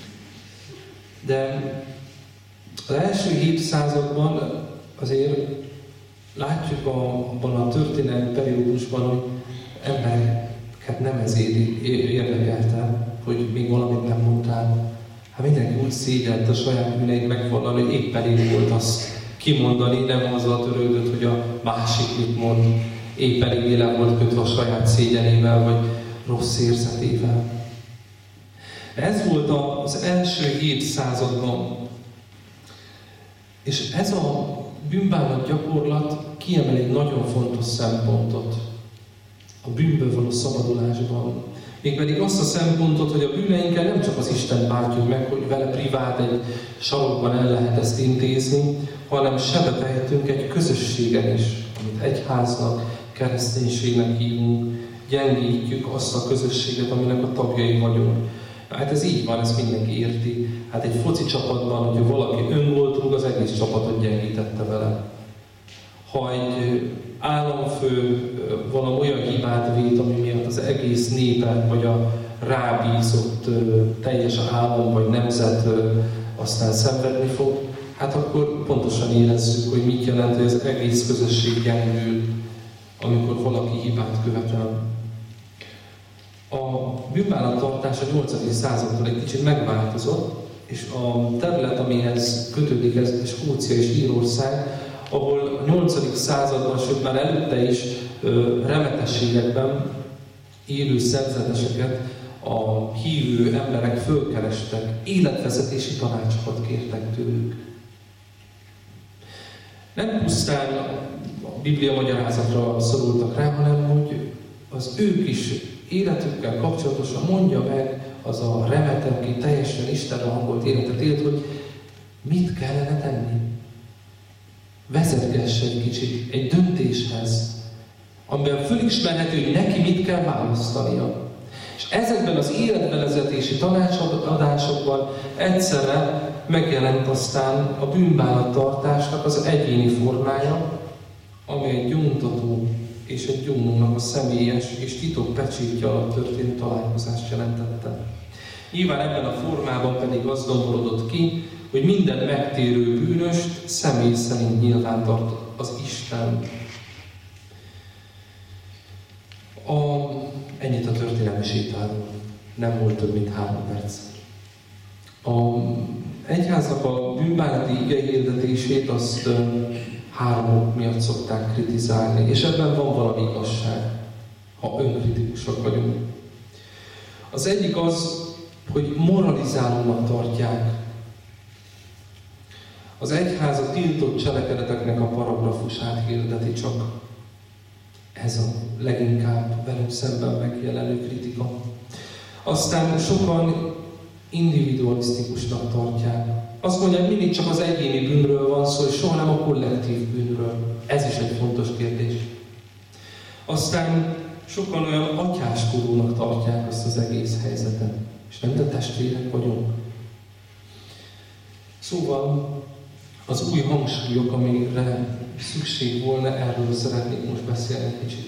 De az első hét században azért látjuk abban a történelmi periódusban, hogy embereket nem ez érdekelte, hogy még valamit nem mondtál. Hát mindenki úgy szégyelt a saját bűneit megvallani, hogy épp elég volt azt kimondani, nem azzal törődött, hogy a másik mit mond. Épp elég le volt kötve a saját szégyenével, vagy rossz érzetével. Ez volt az első hét században. És ez a bűnbánat gyakorlat kiemel egy nagyon fontos szempontot a bűnből való szabadulásban. Mégpedig azt a szempontot, hogy a bűneinkkel nem csak az Isten bántjuk meg, hogy vele privát egy sarokban el lehet ezt intézni, hanem sebetejtünk egy közösségen is, amit egyháznak, kereszténységnek hívunk, gyengítjük azt a közösséget, aminek a tagjai vagyunk. Hát ez így van, ezt mindenki érti. Hát egy foci csapatban, hogyha valaki öngolt rúg, az egész csapatot gyengítette vele. Ha egy államfő valami olyan hibát vét, ami miatt az egész népet, vagy a rábízott teljes állam, vagy nemzet aztán szenvedni fog, hát akkor pontosan érezzük, hogy mit jelent, hogy az egész közösség gyengül, amikor valaki hibát követel. A bűnbánattartás a nyolcadik századtól egy kicsit megváltozott, és a terület, amihez kötődik ez, Skócia és Írország, ahol a nyolcadik században, sőt már előtte is remetességekben élő szerzeteseket a hívő emberek fölkerestek, életvezetési tanácsokat kértek tőlük. Nem pusztán a Biblia magyarázatra szorultak rá, hanem hogy az ők is életükkel kapcsolatosan mondja meg az a remete, aki teljesen Istenre hangolt életet élt, hogy mit kellene tenni. Vezetgesse egy kicsit egy döntéshez, amiben fölismerhető, hogy neki mit kell választania. És ezekben az életvezetési tanácsadásokban egyszerre megjelent aztán a bűnbánattartásnak az egyéni formája, ami egy gyóntató és egy gyónónak a személyes és titok pecsétje alatt történő találkozást jelentette. Nyilván ebben a formában pedig az domborodott ki, hogy minden megtérő bűnöst személy szerint nyilván tart az Isten. A, ennyit a történelmi sétáról. Nem volt több, mint három perc. A egyháznak a bűnbánati igehirdetését azt három ok miatt szokták kritizálni, és ebben van valami igazság, ha önkritikusak vagyunk. Az egyik az, hogy moralizálónak tartják. Az egyház a tiltott cselekedeteknek a paragrafusát hirdeti csak. Ez a leginkább velünk szemben megjelenő kritika. Aztán sokan individualisztikusnak tartják. Azt mondják, mindig csak az egyéni bűnről van szó, és soha nem a kollektív bűnről. Ez is egy fontos kérdés. Aztán sokan olyan atyáskodónak tartják azt az egész helyzetet. És nem, de testvérek vagyunk. Szóval az új hangsúlyok, amire szükség volna, erről szeretnék most beszélni kicsit.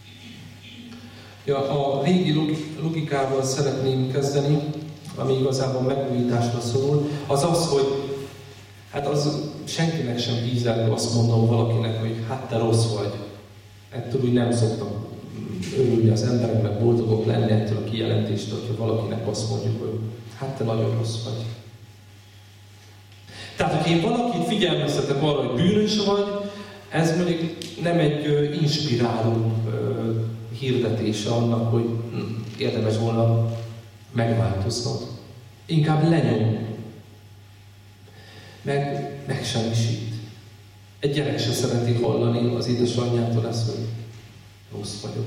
Ja, a régi logikával szeretném kezdeni, ami igazából megújításra szól, az az, hogy hát az senkinek sem ízelgő azt mondom valakinek, hogy hát te rossz vagy. Ettől úgy nem szoktak örülni az emberek, meg boldogok lenni ettől a kijelentéstől, hogyha valakinek azt mondjuk, hogy hát te nagyon rossz vagy. Tehát, hogyha én valakit figyelmeztetek arra, hogy bűnös vagy, ez mondjuk nem egy inspiráló hirdetése annak, hogy érdemes volna megváltoznod. Inkább lenyom. Meg megsemmisít. Egy gyerek se szereti hallani az édesanyjától ezt, hogy rossz vagyok.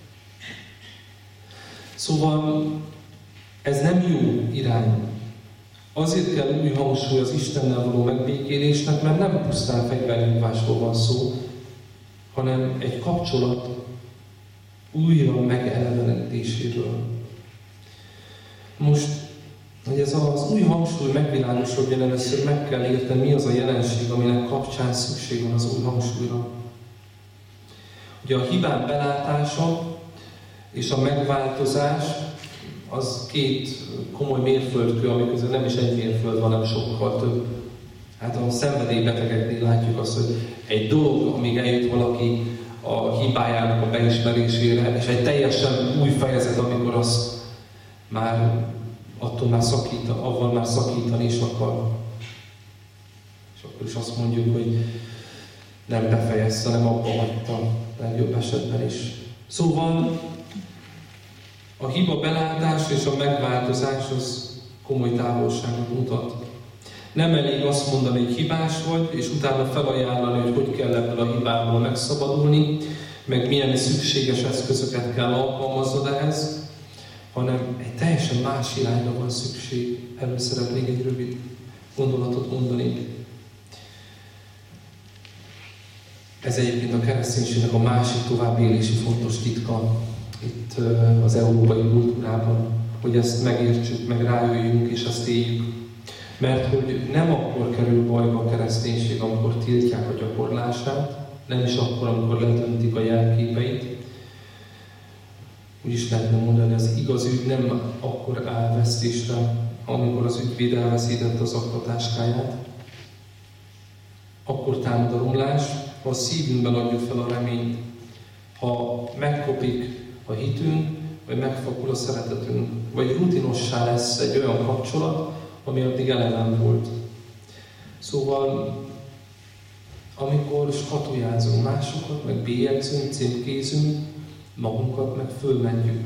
Szóval ez nem jó irány. Azért kell új hangsúly az Istennel való megbékélésnek, mert nem pusztán fegyvernyugvásról van szó, hanem egy kapcsolat újra megelevenítéséről. Most, hogy ez az új hangsúly megvilágosodjon, először meg kell érteni, mi az a jelenség, aminek kapcsán szükség van az új hangsúlyra. Ugye a hibán belátása és a megváltozás az két komoly mérföldkő, amik közül nem is egy mérföld van, hanem sokkal több. Hát a szenvedélybetegeknél látjuk azt, hogy egy dolog, amíg eljut valaki a hibájának a beismerésére, és egy teljesen új fejezet, amikor azt már attól már szakít, avval már szakítani is akar. És akkor is azt mondjuk, hogy nem befejezte, hanem abba hagyta, legjobb esetben is. Szóval a hiba belátás és a megváltozás az komoly távolságot mutat. Nem elég azt mondani, hogy hibás vagy, és utána felajánlani, hogy hogy kell ebből a hibából megszabadulni, meg milyen szükséges eszközöket kell alkalmaznod ehhez, hanem egy teljesen más irányra van szükség. Erről szeretnék egy rövid gondolatot mondani. Ez egyébként a kereszténységnek a másik továbbélési fontos titka itt az európai kultúrában, hogy ezt megértsük, meg rájöjjünk és ezt éljük. Mert hogy nem akkor kerül bajba a kereszténység, amikor tiltják a gyakorlását, nem is akkor, amikor letöntik a jelképeit. Úgy is lehetne mondani, az igaz ügy nem akkor áll vesztésre, amikor az ügyvéd elveszítette az aktatáskáját. Akkor támad a romlás, ha a szívünkben adjuk fel a reményt, ha megkopik a hitünk, vagy megfakul a szeretetünk, vagy rutinossá lesz egy olyan kapcsolat, ami addig eleven volt. Szóval, amikor skatujázunk másokat, meg bélyegzünk, címkézünk, magunkat meg fölmentjük.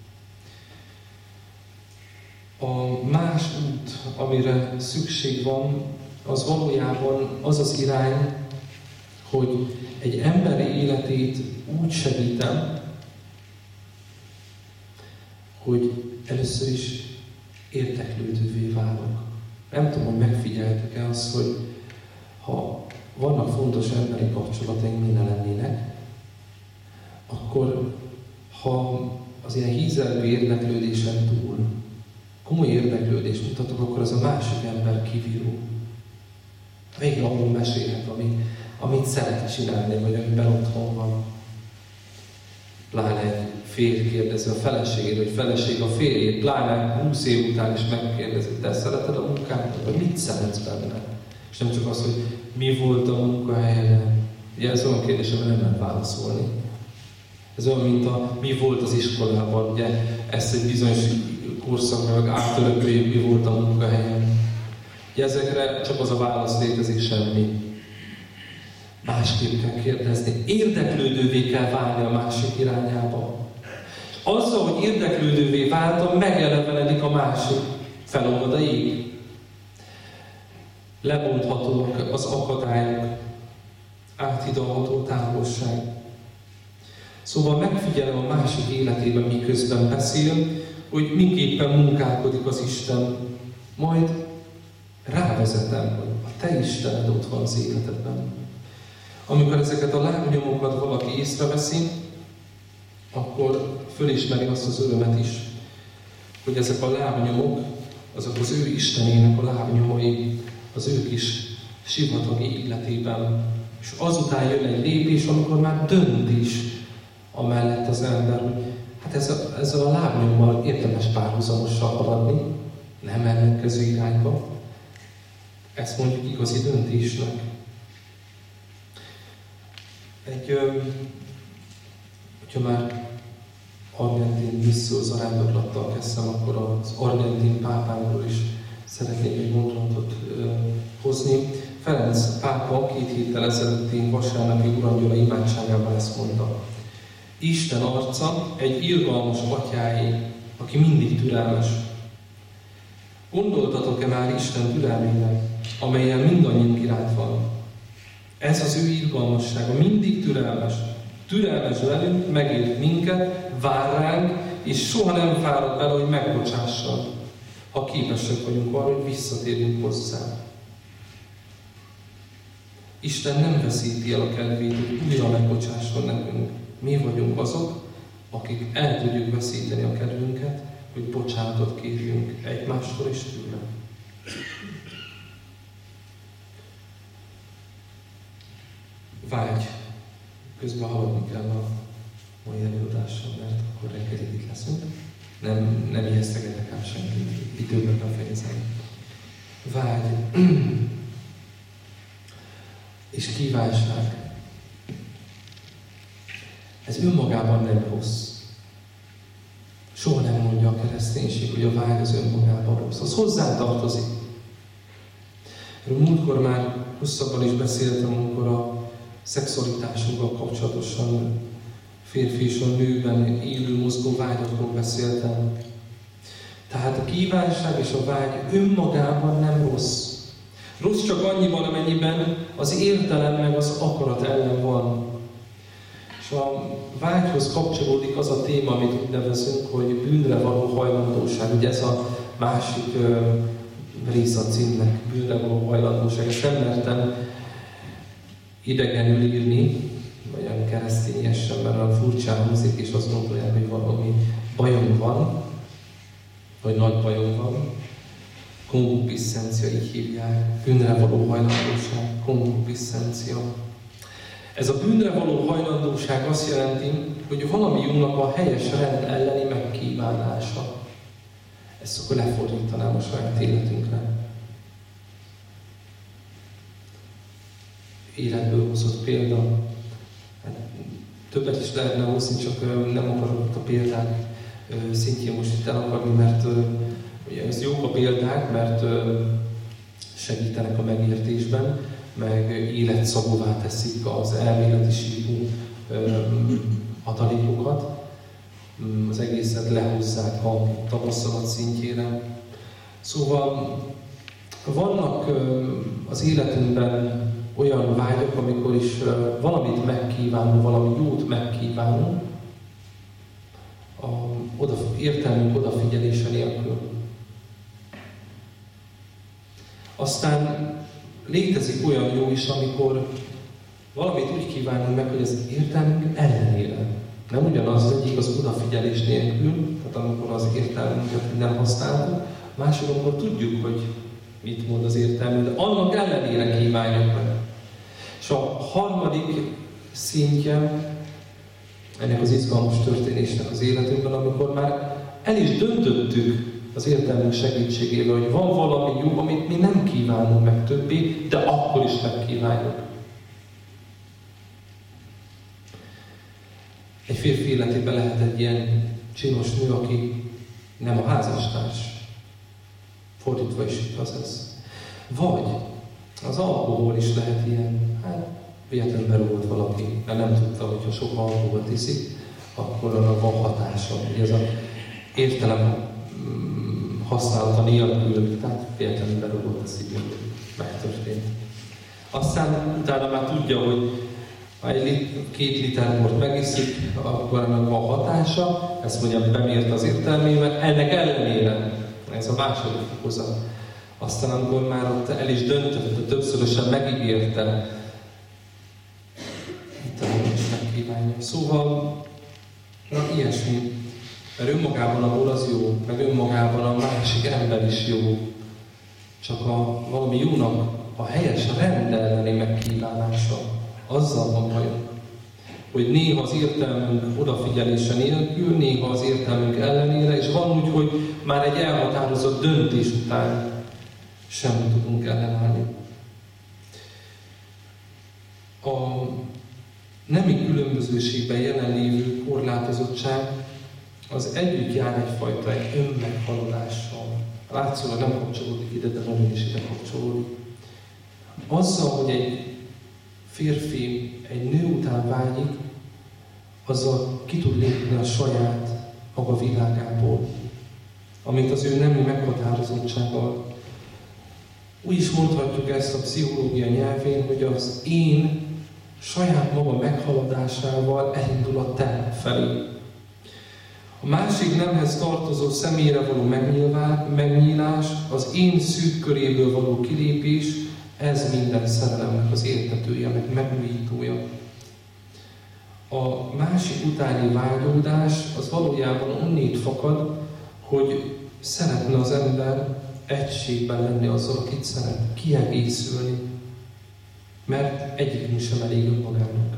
A más út, amire szükség van, az valójában az az irány, hogy egy emberi életét úgy segítem, hogy először is érdeklődővé válok. Nem tudom, hogy megfigyeltek-e azt, hogy ha vannak fontos emberi kapcsolataink, mi ne lennének, akkor ha az ilyen hízelgő érdeklődésen túl komoly érdeklődést mutatok, akkor az a másik ember kivíró. Végül arról mesélhet, ami, amit szeret csinálni, vagy amiben otthon van. Pláne egy férj kérdezi a feleségét, vagy feleség a férjét, pláne húsz év után is megkérdezi, te szereted a munkát, vagy mit szeretsz benne? És nem csak az, hogy mi volt a munkahelyen. Ugye ez olyan kérdés, amire nem lehet válaszolni. Ez olyan, mint a mi volt az iskolában, ugye ezt egy bizonyos korszakra meg átörököljük, mi volt a munkahelyen. Ugye ezekre csak az a válasz létezik, semmi. Másképp kell kérdezni. Érdeklődővé kell válni a másik irányába. Azzal, hogy érdeklődővé váltam, megelevenedik a másik, felolvad a jég. Lemondhatóak az akadályok, áthidalható távolság. Szóval megfigyelem a másik életében, miközben beszél, hogy miképpen munkálkodik az Isten. Majd rávezetem, hogy a te Istened ott van az életedben. Amikor ezeket a lábnyomokat valaki észreveszi, akkor fölismeri azt az örömet is, hogy ezek a lábnyomok, azok az ő Istenének a lábnyomai, az ő kis sivatagi életében. És azután jön egy lépés, amikor már dönt is amellett az ember, hogy hát ezzel, ezzel a lábnyommal érdemes párhuzamossal haladni, nem ellenkező irányba. Ezt mondjuk igazi döntésnek. Egy, hogyha már argentin missziózarándoklattal kezdtem, akkor az argentin pápánkról is szeretnék egy gondolatot hozni. Ferenc pápa két héttel ezelőtti vasárnapi urangyala imádságában ezt mondta. Isten arca egy irgalmas atyáé, aki mindig türelmes. Gondoltatok-e már Isten türelmére, amelyen mindannyiunk iránt van? Ez az ő irgalmassága, mindig türelmes. Türelmes velünk, megért minket, vár ránk, és soha nem fárad bele, hogy megbocsásson, ha képesek vagyunk arra, hogy visszatérjünk hozzá. Isten nem veszíti el a kedvét, hogy újra megbocsásson nekünk. Mi vagyunk azok, akik el tudjuk veszíteni a kedvünket, hogy bocsánatot kérjünk egymástól és tőle. Vágy. Közben haladni kell a mai előadással, mert akkor reggelig itt leszünk. Nem, nem ijesztegetek ám senkit, időben befejezem. Vágy. És kívánság. Ez önmagában nem rossz. Soha nem mondja a kereszténység, hogy a vágy az önmagában rossz. Az hozzá tartozik. Múltkor már hosszabban is beszéltem, amikor a szexualitásunkkal kapcsolatosan férfi és a nőben élő mozgó vágyakról beszéltem. Tehát a kívánság és a vágy önmagában nem rossz. Rossz csak annyiban, amennyiben az értelem meg az akarat ellen van. És a vágyhoz kapcsolódik az a téma, amit úgy nevezünk, hogy bűnre való hajlandóság. Ugye ez a másik ö, rész a címnek, bűnre való hajlandóság. Ezt nem mertem idegenül írni, vagy olyan keresztényesen, mert olyan furcsán húzik, és azt gondolják, hogy valami bajom van, vagy nagy bajom van. Konkupiscencia, így hívják. Bűnre való hajlandóság, konkupiscencia. Ez a bűnre való hajlandóság azt jelenti, hogy valami jónak a helyes rend elleni megkívánása. Ezt akkor lefordítanám a saját életünkre. Életből hozott példa. Hát, többet is lehetne hozni, csak nem akarok a példák szintjén most itt elakadni, mert ugye ez jók a példák, mert segítenek a megértésben, meg életszagúvá teszik az elméleti síkú adalékokat, az egészet lehozzák a tapasztalat szintjére. Szóval vannak az életünkben olyan vágyak, amikor is valamit megkívánunk, valami jót megkívánunk, a oda, értelmünk odafigyelése nélkül. Aztán létezik olyan jó is, amikor valamit úgy kívánunk meg, hogy az értelmünk ellenére. Nem ugyanaz, az egyik az odafigyelés nélkül, tehát amikor az értelmünket nem használunk, mások akkor tudjuk, hogy mit mond az értelmünk, de annak ellenére kívánjuk meg. És a harmadik szintje ennek az izgalmas történésnek az életünkben, amikor már el is döntöttük az értelmünk segítségével, hogy van valami jó, amit mi nem kívánunk meg többé, de akkor is megkívánjuk. Egy férfi életében lehet egy ilyen csinos nő, aki nem a házastárs. Fordítva is igaz ez. Vagy az alkohol is lehet ilyen. Hát, véletlenül volt valaki, mert nem tudta, hogy ha sok alkoholt iszik, akkor annak van hatása. Ugye ez az értelem használata nélkül, tehát véletlenül berúgott a szívét, megtörtént. Aztán utána már tudja, hogy ha egy lit, két liter bort megiszik, akkor ennek van hatása, ezt mondja, bemért az értelmével, ennek ellenére, ez a második fokozat. Aztán amikor már ott el is döntött, többszörösen megígérte, itt a is megkívánja. Szóval Na, ilyesmi. Mert önmagában a bor az jó, meg önmagában a másik ember is jó. Csak a valami jónak a helyes, a rendelni megkívánása, azzal van bajunk. Hogy néha az értelmünk odafigyelése nélkül, néha az értelmünk ellenére, és van úgy, hogy már egy elhatározott döntés után sem tudunk ellenállni. A nemi különbözőségben jelenlévő korlátozottság az együtt jár egyfajta egy önmeghaladással. Látszólag nem kapcsolódik ide, de nagyon is ide kapcsolódik. Azzal, hogy egy férfi egy nő után vágyik, azzal ki tud lépni a saját maga világából, amit az ő nemi meghatározottsággal. Úgy is mondhatjuk ezt a pszichológia nyelvén, hogy az én saját maga meghaladásával elindul a te felé. A másik nemhez tartozó személyre való megnyílás, az én szűk köréből való kilépés, ez minden szerelemnek az éltetője, meg megújítója. A másik utáni vágyódás az valójában onnét fakad, hogy szeretne az ember egységben lenni azzal, akit szeret, kiegészülni, mert egyikünk sem elég önmagának.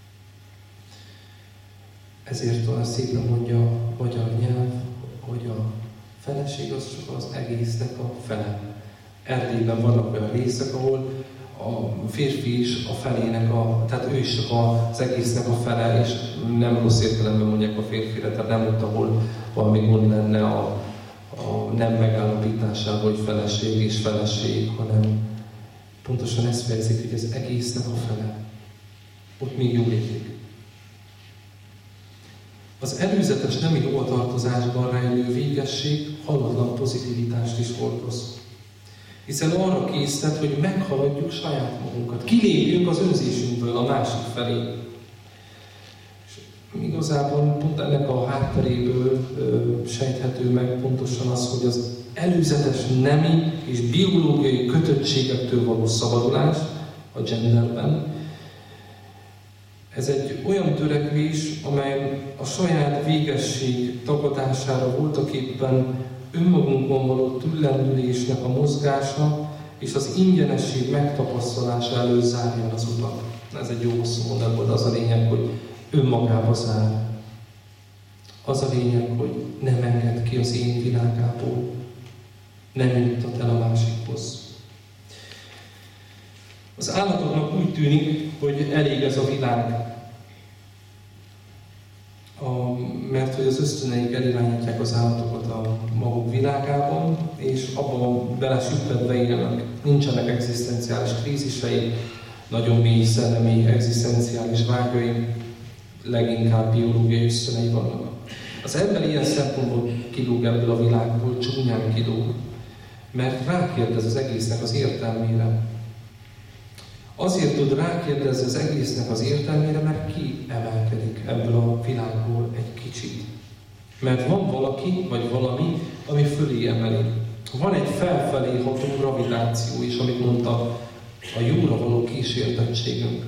Ezért olyan szépen mondja a magyar nyelv, hogy a feleség az csak az egésznek a fele. Erdélyben vannak olyan részek, ahol a férfi is a felének, a, tehát ő is csak az egésznek a fele, és nem rossz értelemben mondják a férfire, tehát nem ott, ahol valami gond lenne a, a nem megállapításával, hogy feleség és feleség, hanem pontosan ezt fejezik, hogy az egésznek a fele. Ott még jól érték. Az előzetes nemi hovatartozásban rejlő végesség hallatlan pozitivitást is hordoz. Hiszen arra késztet, hogy meghaladjuk saját magunkat, kilépjünk az önzésünkből a másik felé. És igazából pont ennek a hátteréből ö, sejthető meg pontosan az, hogy az előzetes nemi és biológiai kötöttségektől való szabadulás a genderben, ez egy olyan törekvés, amely a saját végesség tagadására voltaképpen önmagunkban való túllendülésnek a mozgása és az ingyenesség megtapasztalása elől zárja az utat. Ez egy jó hosszú mondat volt, az a lényeg, hogy önmagába zár. Az a lényeg, hogy nem enged ki az én világából, nem juttat el a másikhoz. Az állatoknak úgy tűnik, hogy elég ez a világ, a, mert hogy az ösztöneik elirányítják az állatokat a maguk világában, és abban belesüppedve élnek. Nincsenek egzisztenciális krízisei, nagyon mély szellemi egzisztenciális vágyai, leginkább biológiai ösztönei vannak. Az ember ilyen szempontból kilóg ebből a világból, csúnyán kilóg, mert rákérdez az egésznek az értelmére. Azért tud rákérdezni az egésznek az értelmére, mert ki emelkedik ebből a világból egy kicsit. Mert van valaki, vagy valami, ami fölé emeli. Van egy felfelé ható gravitáció is, amit mondta, a jóra való kísértettségünk.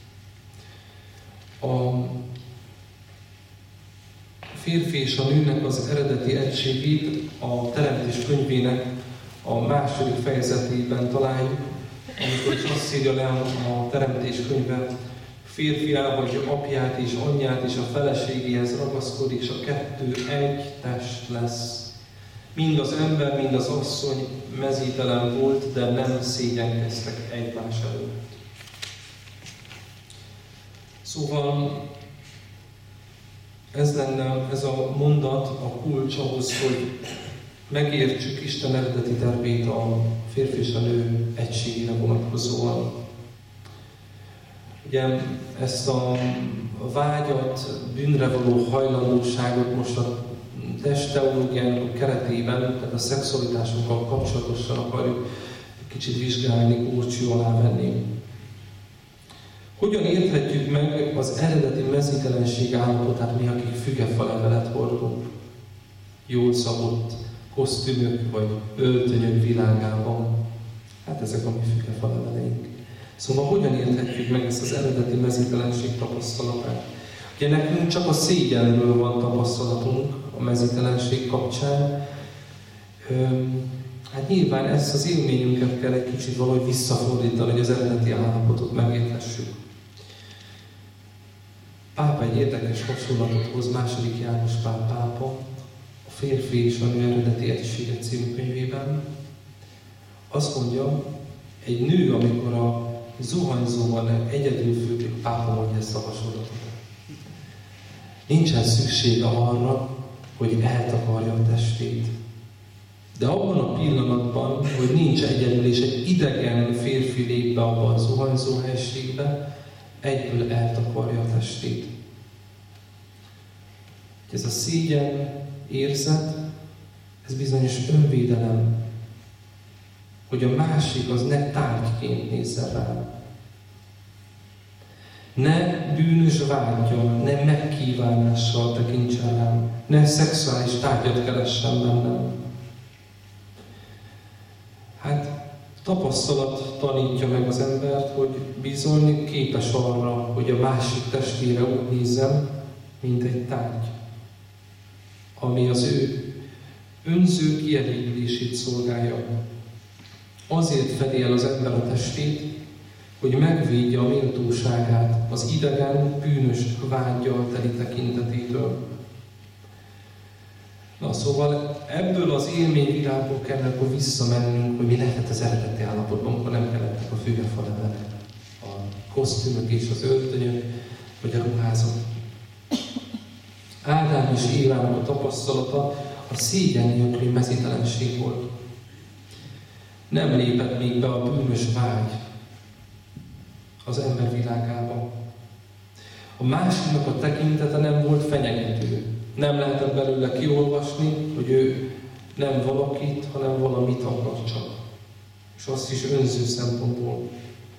A férfi és a nőnek az eredeti egységét a Teremtés könyvének a második fejezetében találjuk, amikor is azt írja le a Teremtés könyve, férfi elhagyja apját és anyját, és a feleségéhez ragaszkodik, és a kettő egy test lesz. Mind az ember, mind az asszony mezítelen volt, de nem szégyenkeztek egymás előtt. Szóval ez lenne ez a mondat, a kulcs ahhoz, hogy megértsük Isten eredeti tervét a férfi és a nő egységére vonatkozóan. Ugye ezt a vágyat, bűnre való hajlandóságot most a testteológiának a keretében, tehát a szexualitásunkkal kapcsolatosan akarjuk kicsit vizsgálni, górcső alá venni. Hogyan érthetjük meg az eredeti mezítelenség állapotát mi, akik fügefalevelet hordunk, jól szabott kosztümök vagy öltönyök világában? Hát ezek a mi fügefaleveleink. Szóval hogyan érthetjük meg ezt az eredeti mezítelenség tapasztalatát? Ugye nekünk csak a szégyenről van tapasztalatunk a mezítelenség kapcsán. Hát nyilván ezt az élményünket kell egy kicsit valahogy visszafordítani, hogy az eredeti állapotot megérthessük. Pápa egy érdekes hasonlatot hoz, második János Pál pápa, a Férfi és a nő eredeti egysége című könyvében. Azt mondja, egy nő, amikor a zuhanyzóban egyedül fürdik, pápa mondja ezt a hasonlatot. Nincsen szüksége arra, hogy eltakarja a testét. De abban a pillanatban, hogy nincs egyedül, és egy idegen férfi lép be abba a zuhanyzó helységbe, egyből eltakarja a testét. Ez a szégyen érzet, ez bizonyos önvédelem, hogy a másik az ne tárgyként nézzen rá. Ne bűnös vágya, ne megkívánással tekintsen rám, ne szexuális tárgyat keressen bennem. Hát tapasztalat tanítja meg az embert, hogy bizony képes arra, hogy a másik testére úgy nézzem, mint egy tárgy, ami az ő önző kielégülését szolgálja. Azért fedi el az ember a testét, hogy megvédje a méltóságát az idegen, bűnös vággyal teli tekintetétől. Na szóval ebből az élményvilágból kell akkor visszamennünk, hogy mi lehetett az eredeti állapotban, amikor nem kellettek a fügefalevelek, a kosztümök és az öltönyök, vagy a ruházat. Ádám és Évának a tapasztalata a szégyen nélküli mezítelenség volt. Nem lépett még be a bűnös vágy az ember világába. A másiknak a tekintete nem volt fenyegető. Nem lehetett belőle kiolvasni, hogy ő nem valakit, hanem valamit akar csak. És azt is önző szempontból.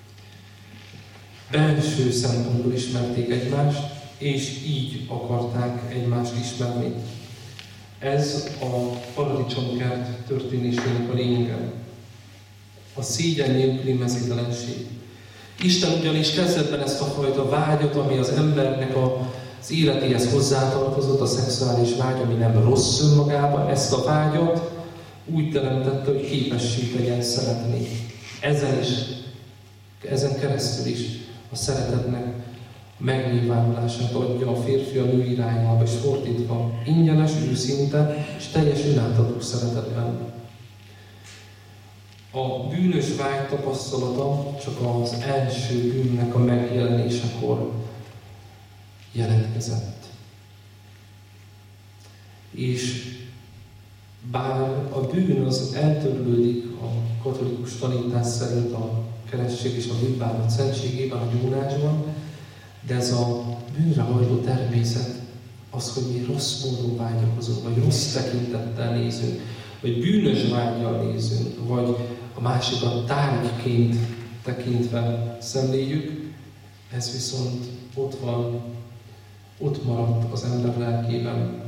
Belső szempontból ismerték egymást, és így akarták egymást ismerni. Ez a paradicsomkert történésének a lényege. A szégyen nélküli mezítelenség. Isten ugyanis kezdetben ezt a fajta vágyat, ami az embernek a az életéhez hozzátartozott, a szexuális vágy, ami nem rossz önmagában, ezt a vágyat úgy teremtette, hogy képessé tegyen szeretni. Ezen is, ezen keresztül is a szeretetnek megnyilvánulását adja a férfi a nő irányába, és fordítva, ingyenes, őszinte és teljes önátadó szeretetben. A bűnös vágy tapasztalata csak az első bűnnek a megjelenésekor jelentkezett. És bár a bűn az eltörlődik a katolikus tanítás szerint a keresztség és a bűnbánat szentségében, a gyónásban, de ez a bűnre hajló természet az, hogy mi rossz módon vágyakozunk, vagy rossz tekintettel nézünk, vagy bűnös vággyal nézünk, vagy a másikat tárgyként tekintve szemléljük, ez viszont ott van, ott maradt az ember lelkében.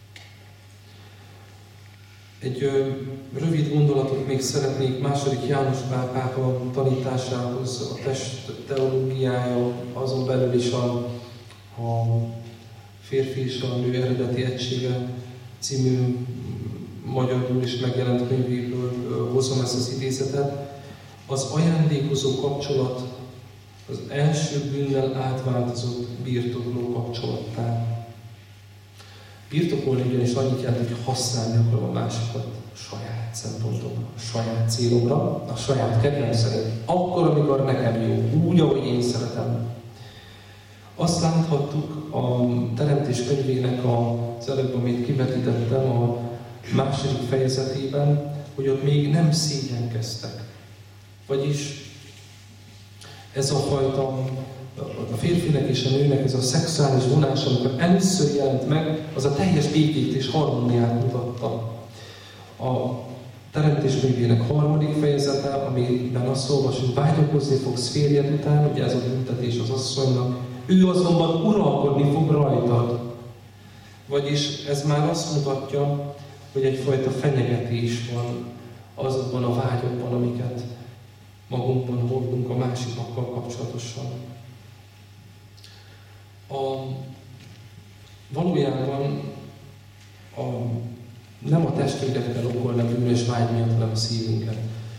Egy ö, rövid gondolatot még szeretnék második János Pál pápa tanításához, a test teológiája, azon belül is a, a Férfi és a nő eredeti egysége című magyarul is megjelent könyvéből hozom ezt az idézetet. Az ajándékozó kapcsolat az első bűnnel átváltozott birtokló kapcsolattá. Birtokolni ugyanis annyit jelent, hogy használni akarom a másikat a saját szempontomra, a saját célomra, a saját kedvem szerint. Akkor, amikor nekem jó, úgy, ahogy én szeretem. Azt láthattuk a Teremtés könyvének az előbb, amit kivetítettem, a második fejezetében, hogy ott még nem szégyenkeztek. Vagyis ez a fajta, a férfinek és a nőnek ez a szexuális vonás, amikor először jelent meg, az a teljes békét és harmóniát mutatta. A Teremtés könyvének harmadik fejezete, amiben azt olvasunk, vágyakozni fogsz férjed után, ugye ez a büntetés az asszonynak, ő azonban uralkodni fog rajtad. Vagyis ez már azt mutatja, hogy egyfajta fenyegetés van azokban a vágyakban, amiket magunkban hordunk a másikakkal kapcsolatosan. A Valójában a, nem a testünket kell okolni a bűnös vágy miatt, hanem a szívünket.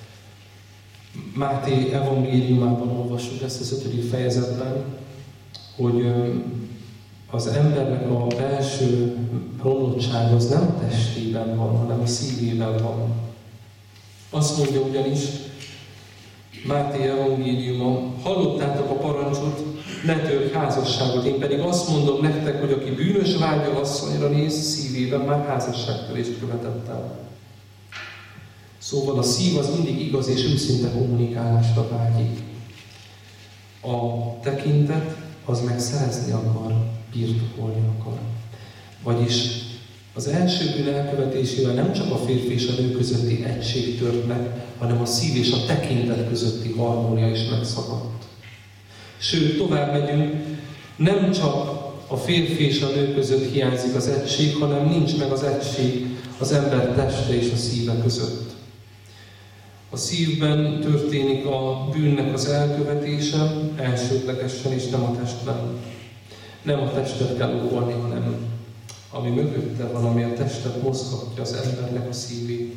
Máté evangéliumában olvassuk ezt az ötödik fejezetben, hogy az embernek a belső romlottság az nem a testében van, hanem a szívében van. Azt mondja ugyanis Máté evangéliuma, hallottátok a parancsot, ne törj házasságot, én pedig azt mondom nektek, hogy aki bűnös vágyal asszonyra néz, szívében már házasságtörést követett el. Szóval a szív az mindig igaz és őszinte kommunikálásra vágyik. A tekintet az meg szerezni akar, birtokolni akar. Vagyis az első bűn elkövetésével nem csak a férfi és a nő közötti egység tört meg, hanem a szív és a tekintet közötti harmónia is megszakadt. Sőt, tovább megyünk, nem csak a férfi és a nő között hiányzik az egység, hanem nincs meg az egység az ember teste és a szíve között. A szívben történik a bűnnek az elkövetése, elsődlegesen és nem a testben. Nem a testet kell okolni, hanem ami mögötte van, ami a testet mozgatja az embernek a szívét.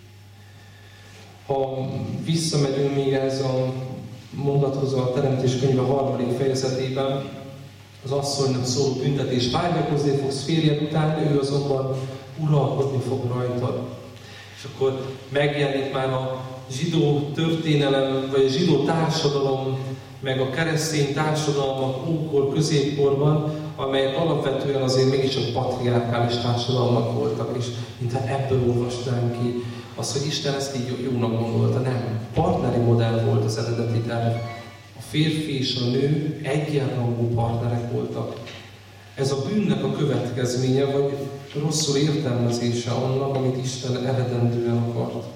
Ha visszamegyünk még ez a mondathoz a Teremtés könyve harmadik fejezetében, az asszonynak szóló büntetés, vágyakozni fogsz férjed után, ő azonban uralkodni fog rajtad. És akkor megjelenik már a zsidó történelem, vagy a zsidó társadalom, meg a keresztény társadalmak ókor, középkorban, amelyek alapvetően azért mégiscsak patriarkális társadalmak voltak, és mintha ebből olvasnánk ki azt, hogy Isten ezt így jónak gondolta. Nem. Partneri modell volt az eredeti terv. A férfi és a nő egyenrangú partnerek voltak. Ez a bűnnek a következménye, vagy rosszul értelmezése annak, amit Isten eredendően akart.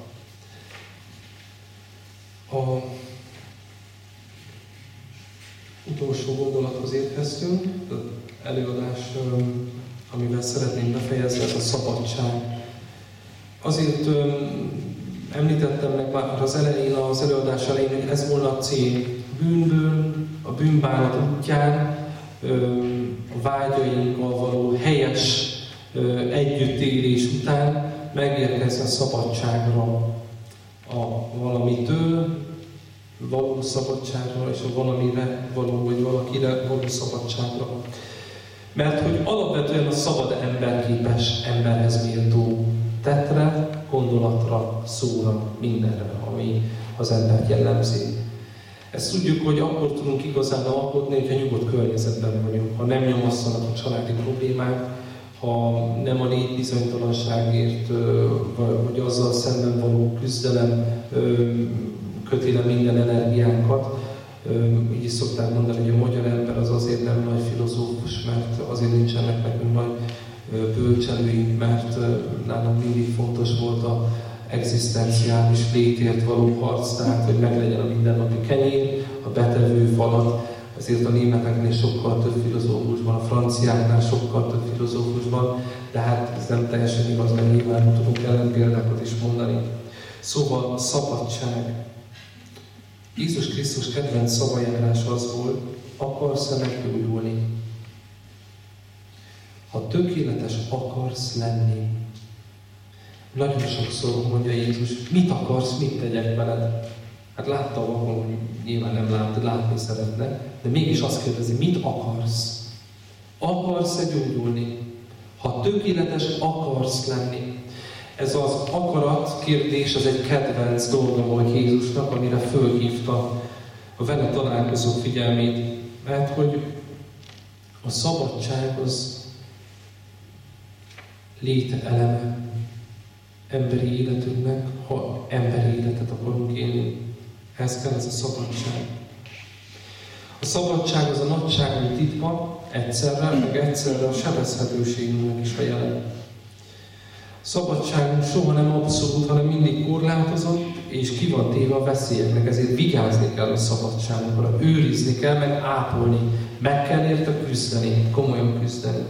A utolsó gondolathoz érkeztünk, az előadás, amivel szeretném befejezni, ez a szabadság. Azért említettem meg már az elején, az előadás elején, hogy ez volna a cél. Bűnből, a bűnbánat útján, a vágyainkkal való helyes együttélés után megérkezni a szabadságra, a valamitől való szabadságra, és a valamire való, vagy valakire való szabadságra. Mert hogy alapvetően a szabad ember képes emberhez méltó tettre, gondolatra, szóra, mindenre, ami az embert jellemzi. Ezt tudjuk, hogy akkor tudunk igazán alkotni, hogyha nyugodt környezetben vagyunk, ha nem nyomasztanak a családi problémák, ha nem a létbizonytalanságért, vagy azzal szemben való küzdelem köti le minden energiánkat. Így is szokták mondani, hogy a magyar ember az azért nem nagy filozófus, mert azért nincsenek nekünk nagy bölcselőink, mert nálunk mindig fontos volt az egzisztenciális létért való harc, tehát hogy meglegyen a mindennapi kenyér, a betevő falat. Ezért a németeknél sokkal több filozófus van, a franciáknál sokkal több filozófus van, de hát ez nem teljesen igaz, mert nyilván tudunk ellenpéldákat is mondani. Szóval szabadság. Jézus Krisztus kedvenc szavajárás az volt, akarsz-e meggyógyulni? Ha tökéletes akarsz lenni, nagyon sokszor mondja Jézus, mit akarsz, mit tegyek veled? Hát látta a vakon, hogy nyilván nem lát, látni szeretne, de mégis azt kérdezi, mit akarsz? Akarsz-e gyógyulni? Ha tökéletes akarsz lenni. Ez az akarat kérdés, az egy kedvenc dolga volt Jézusnak, amire fölhívta a vele találkozók figyelmét. Mert hogy a szabadság az lételeme emberi életünknek, ha emberi életet akarunk élni. Ehhez kell ez a szabadság. A szabadság az a nagyságunk titka, egyszerre, meg egyszerre a sebezhetőségünknek is a jelen. Szabadságunk soha nem abszolút, hanem mindig korlátozott, és ki van téve a veszélyeknek, ezért vigyázni kell a szabadságunkra, őrizni kell, meg ápolni, meg kell érte küzdeni, komolyan küzdeni.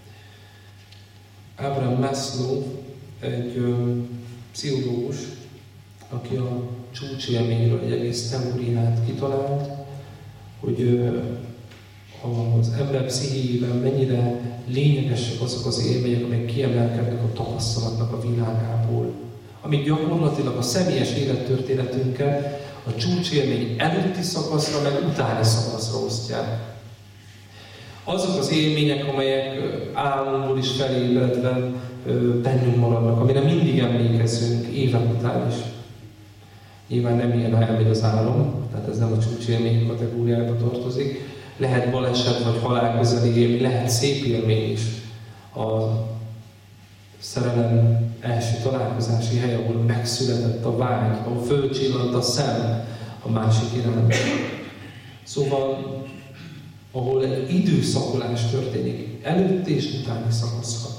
Abraham Maslow, egy ö, pszichológus, aki a csúcsélményről egy egész teóriát kitalált, hogy ö, az ember pszichéjében mennyire lényegesek azok az élmények, amelyek kiemelkednek a tapasztalatnak a világából, amik gyakorlatilag a személyes élettörténetünket a csúcsélmény előtti szakaszra, meg utáni szakaszra osztják. Azok az élmények, amelyek álomból is felébredve bennünk maradnak, amire mindig emlékezünk évek után is. Nyilván nem ilyen, ha elmegy az álom, tehát ez nem a csúcsélmény kategóriába tartozik. Lehet baleset vagy halálközeli élmény, lehet szép élmény is. A szerelem első találkozási hely, ahol megszületett a vágy, ahol fölcsillant a szem a másik iránt. Szóval, ahol egy időszakolás történik, előtt és utáni szakaszra.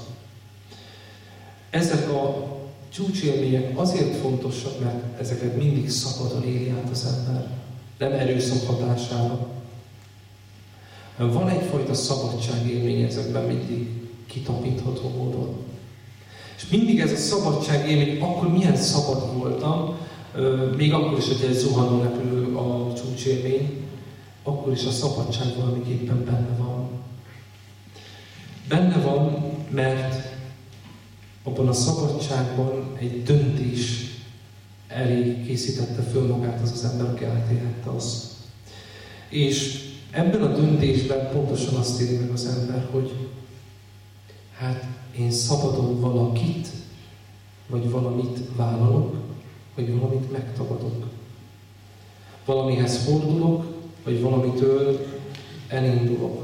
Ezek a csúcsélmények azért fontosak, mert ezeket mindig szabadon éli át az ember, nem erőszak hatására. Van egyfajta szabadságélmény ezekben mindig kitapintható módon. És mindig ez a szabadságélmény, akkor milyen szabad voltam, még akkor is, hogy egy zuhanó repülő a csúcsélmény, akkor is a szabadság valamiképpen benne van. Benne van, mert abban a szabadságban egy döntés elé készítette föl magát az az ember, aki átélhette azt. És ebben a döntésben pontosan azt éri meg az ember, hogy hát én szabadon valakit, vagy valamit vállalok, vagy valamit megtagadok. Valamihez fordulok, vagy valamitől elindulok.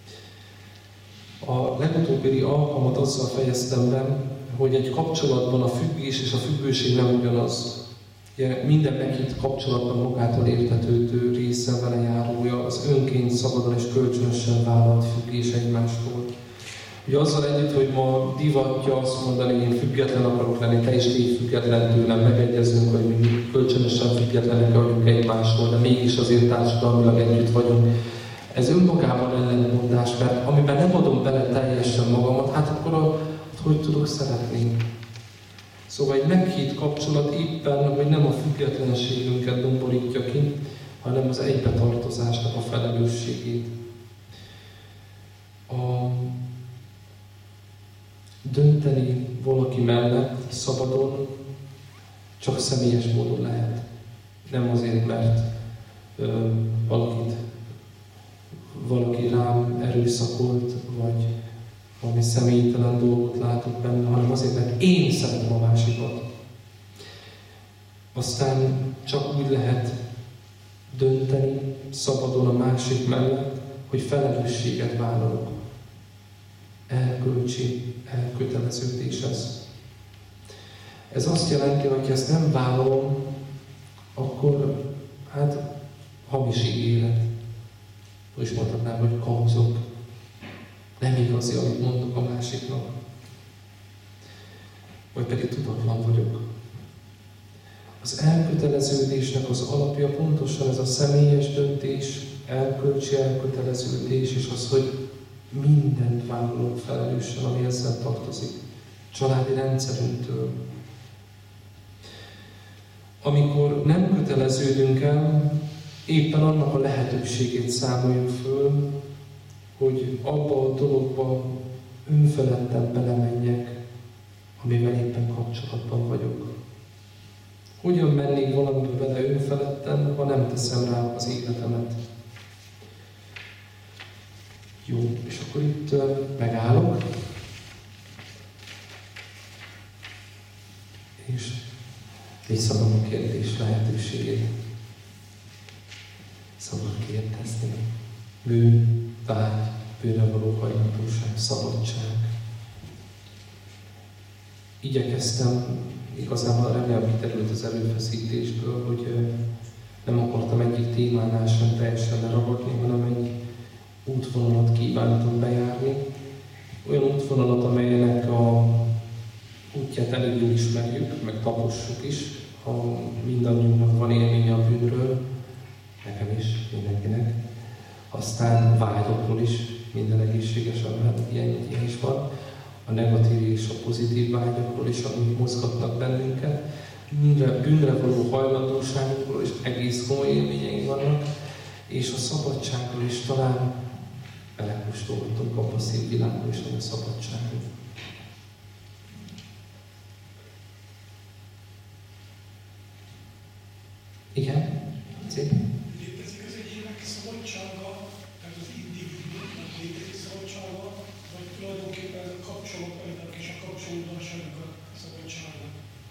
A legutóbbi alkalmat azzal fejeztem be, hogy egy kapcsolatban a függés és a függőség nem ugyanaz. Ugye minden meghitt kapcsolatban magától értetődő része, vele járója az önként, szabadon és kölcsönösen vállalt függés egymástól. Ugye azzal együtt, hogy ma divatja azt mondani, hogy én független akarok lenni, te is légy független tőlem, megegyezünk, hogy mi kölcsönösen függetlenek vagyunk egymástól, de mégis azért társadalmilag együtt vagyunk. Ez önmagában ellentmondás, mert amiben nem adom bele teljesen magamat, hát akkor a, hogy tudok szeretni. Szóval egy meghitt kapcsolat éppen, hogy nem a függetlenségünket domborítja ki, hanem az egybetartozásnak a felelősségét. A dönteni valaki mellett szabadon csak személyes módon lehet. Nem azért, mert ö, valakit, valaki rám erőszakolt, vagy valami személytelen dolgot látok benne, hanem azért, mert én szeretem a másikat. Aztán csak úgy lehet dönteni szabadon a másik mellett, hogy felelősséget vállalok. Elkölcsi, elköteleződés ez. Ez azt jelenti, hogy ha ezt nem vállalom, akkor hát hamis ígéret. Úgy mondhatnám, hogy kauzok. Nem igazi, amit mondok a másiknak. Vagy pedig tudatlan vagyok. Az elköteleződésnek az alapja pontosan ez a személyes döntés, elkölcsi elköteleződés, és az, hogy mindent vállalunk felelősen, ami ezzel tartozik. Családi rendszerünktől. Amikor nem köteleződünk el, éppen annak a lehetőségét számoljuk föl, hogy abba a dologba önfeledten belemenjek, amivel éppen kapcsolatban vagyok. Hogyan mennék valamiben bele önfeledten, ha nem teszem rá az életemet? Jó, és akkor itt uh, megállok, és visszadom a kérdés lehetőségét. Szabad kérdezni. Bűn, vágy, bűnre való hajlandóság, szabadság. Igyekeztem, igazából remélem kiderült az erőfeszítésből, hogy uh, nem akartam egyik témánál sem teljesen leragadni, hanem egy útvonalat kívántam bejárni. Olyan útvonalat, amelynek a útját elég jól ismerjük, meg tapossuk is, ha mindannyiunknak van élménye a bűnről, nekem is, mindenkinek. Aztán vágyakról is, minden egészséges embernek ilyen, ilyen is van. A negatív és a pozitív vágyakról is, amik mozgatnak bennünket. Bűnre, bűnre való hajlandóságokról is egész komoly élményeink vannak, és a szabadságról is talán belekóstolhatunk a passzív világba és a szabadságba. Igen? Szép? Létezik az egyének szabadsága, tehát az individuumnak létezik szabadsága, vagy tulajdonképpen ez a kapcsolatainak és a kapcsolódásának a szabadsága?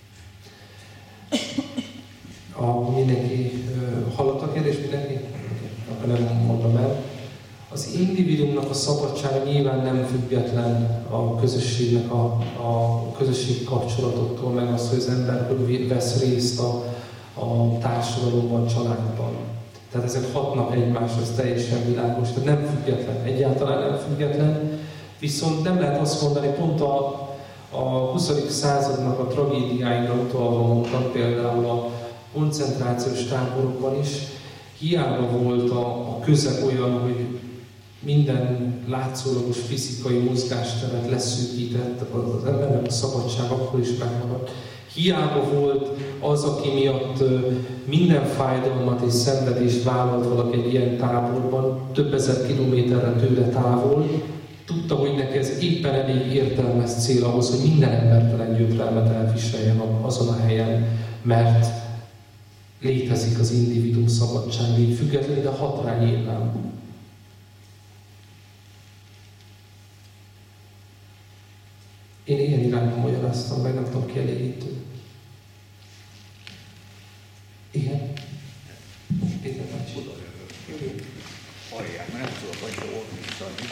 A mindenki uh, hallott a kérdés, mindenki? Akkor nem mondom el. Az individuumnak a szabadsága nyilván nem független a közösségnek a, a közösségi kapcsolatoktól, meg az, hogy az ember hogy vesz részt a, a társadalomban, családban. Tehát ezek hatnak egymásra, ez teljesen világos, tehát nem független, egyáltalán nem független. Viszont nem lehet azt mondani, pont a, a huszadik századnak a tragédiáira utalva mondtam, például a koncentrációs táborokban is, hiába volt a, a közeg olyan, hogy minden látszólagos fizikai mozgásteret leszűkített, az embernek a szabadság akkor is megmaradt. Hiába volt az, aki miatt minden fájdalmat és szenvedést vállalt valaki egy ilyen táborban, több ezer kilométerre tőle távol, tudta, hogy neki ez éppen elég értelmes cél ahhoz, hogy minden embertelen gyötrelmet elviseljen azon a helyen, mert létezik az individuum szabadság, így függetlenül, de hat rá nyilván. Én ilyen irányban magyaráztam, meg nem tudom kielégítő. Igen? Péter bácsi. Oda jövök. Hallják, mert nem tudok annyira orvítani.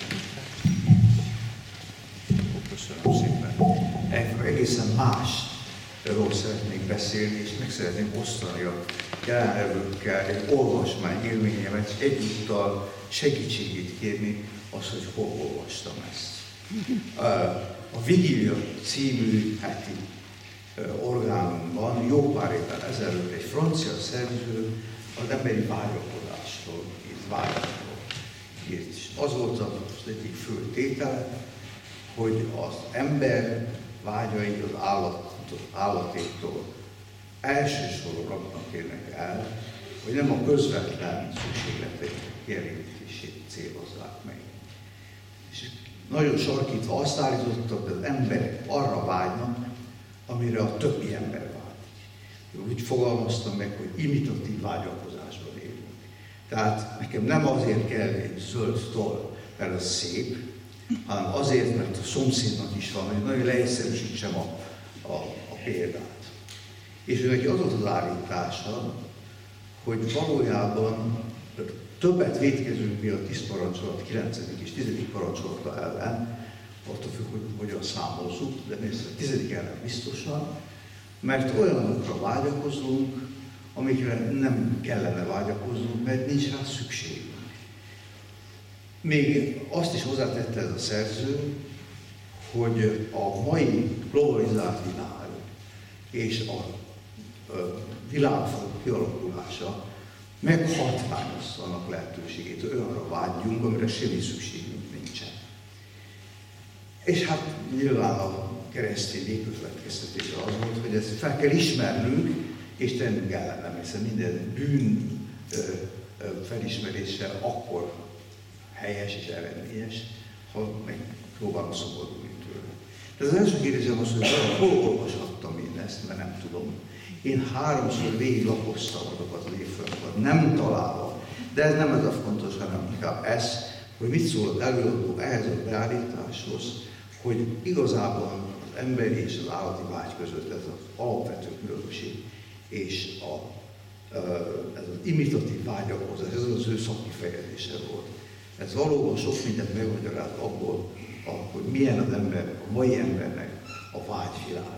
Köszönöm szépen. Egészen másról szeretnék beszélni, és meg szeretném osztani a jelenlevőkkel egy olvasmány élményemet, és egyúttal segítségét kérni az, hogy hol olvastam ezt. A Vigília című heti orgánumban jó pár évvel ezelőtt egy francia szerző az emberi vágyakozásról írt, vágyakról írt. És az volt az egyik fő tétele, hogy az ember vágyai az állat, állatéktól elsősorban érnek el, hogy nem a közvetlen szükségletek kielégítését célozzák meg. És nagyon sarkítva azt állította, hogy az emberek arra vágynak, amire a többi ember vágyik. Úgy fogalmaztam meg, hogy imitatív vágyakozásban élünk. Tehát nekem nem azért kell egy zöld toll, mert az szép, hanem azért, mert a szomszédnak is van, hogy nagyon leegyszerűsítsem a, a, a példát. És ő neki az volt az állítása, hogy valójában többet vétkezünk mi a tíz parancsolat, kilencedik és tizedik parancsolata ellen, attól függ, hogy hogyan számozzuk, de nézd, a tizedik ellen biztosan, mert olyanokra vágyakozunk, amikre nem kellene vágyakoznunk, mert nincs rá szükségünk. Még azt is hozzátette ez a szerző, hogy a mai globalizált világ és a világ kialakulása meghatványozza annak lehetőségét, hogy olyanra vágyjunk, amire semmi szükségünk nincsen. És hát nyilván a keresztény végkövetkeztetése az volt, hogy ezt fel kell ismernünk, és tennünk ellene, hiszen minden bűn felismerése akkor helyes és eredményes, ha meg próbálunk szabadulni tőle. De az első kérdésem az, hogy hol olvashattam én ezt, mert nem tudom. Én háromszor végiglapoztam azokat az évfolyamokat, nem találom. De ez nem ez a fontos, hanem inkább ez, hogy mit szól az előadó ehhez a beállításhoz, hogy igazából az emberi és az állati vágy között ez az alapvető különbség, és a, ez az imitatív vágyakozás, ez az ő szakkifejezése volt. Ez valóban sok mindent megmagyaráz abból, hogy milyen az ember, a mai embernek a vágyvilága.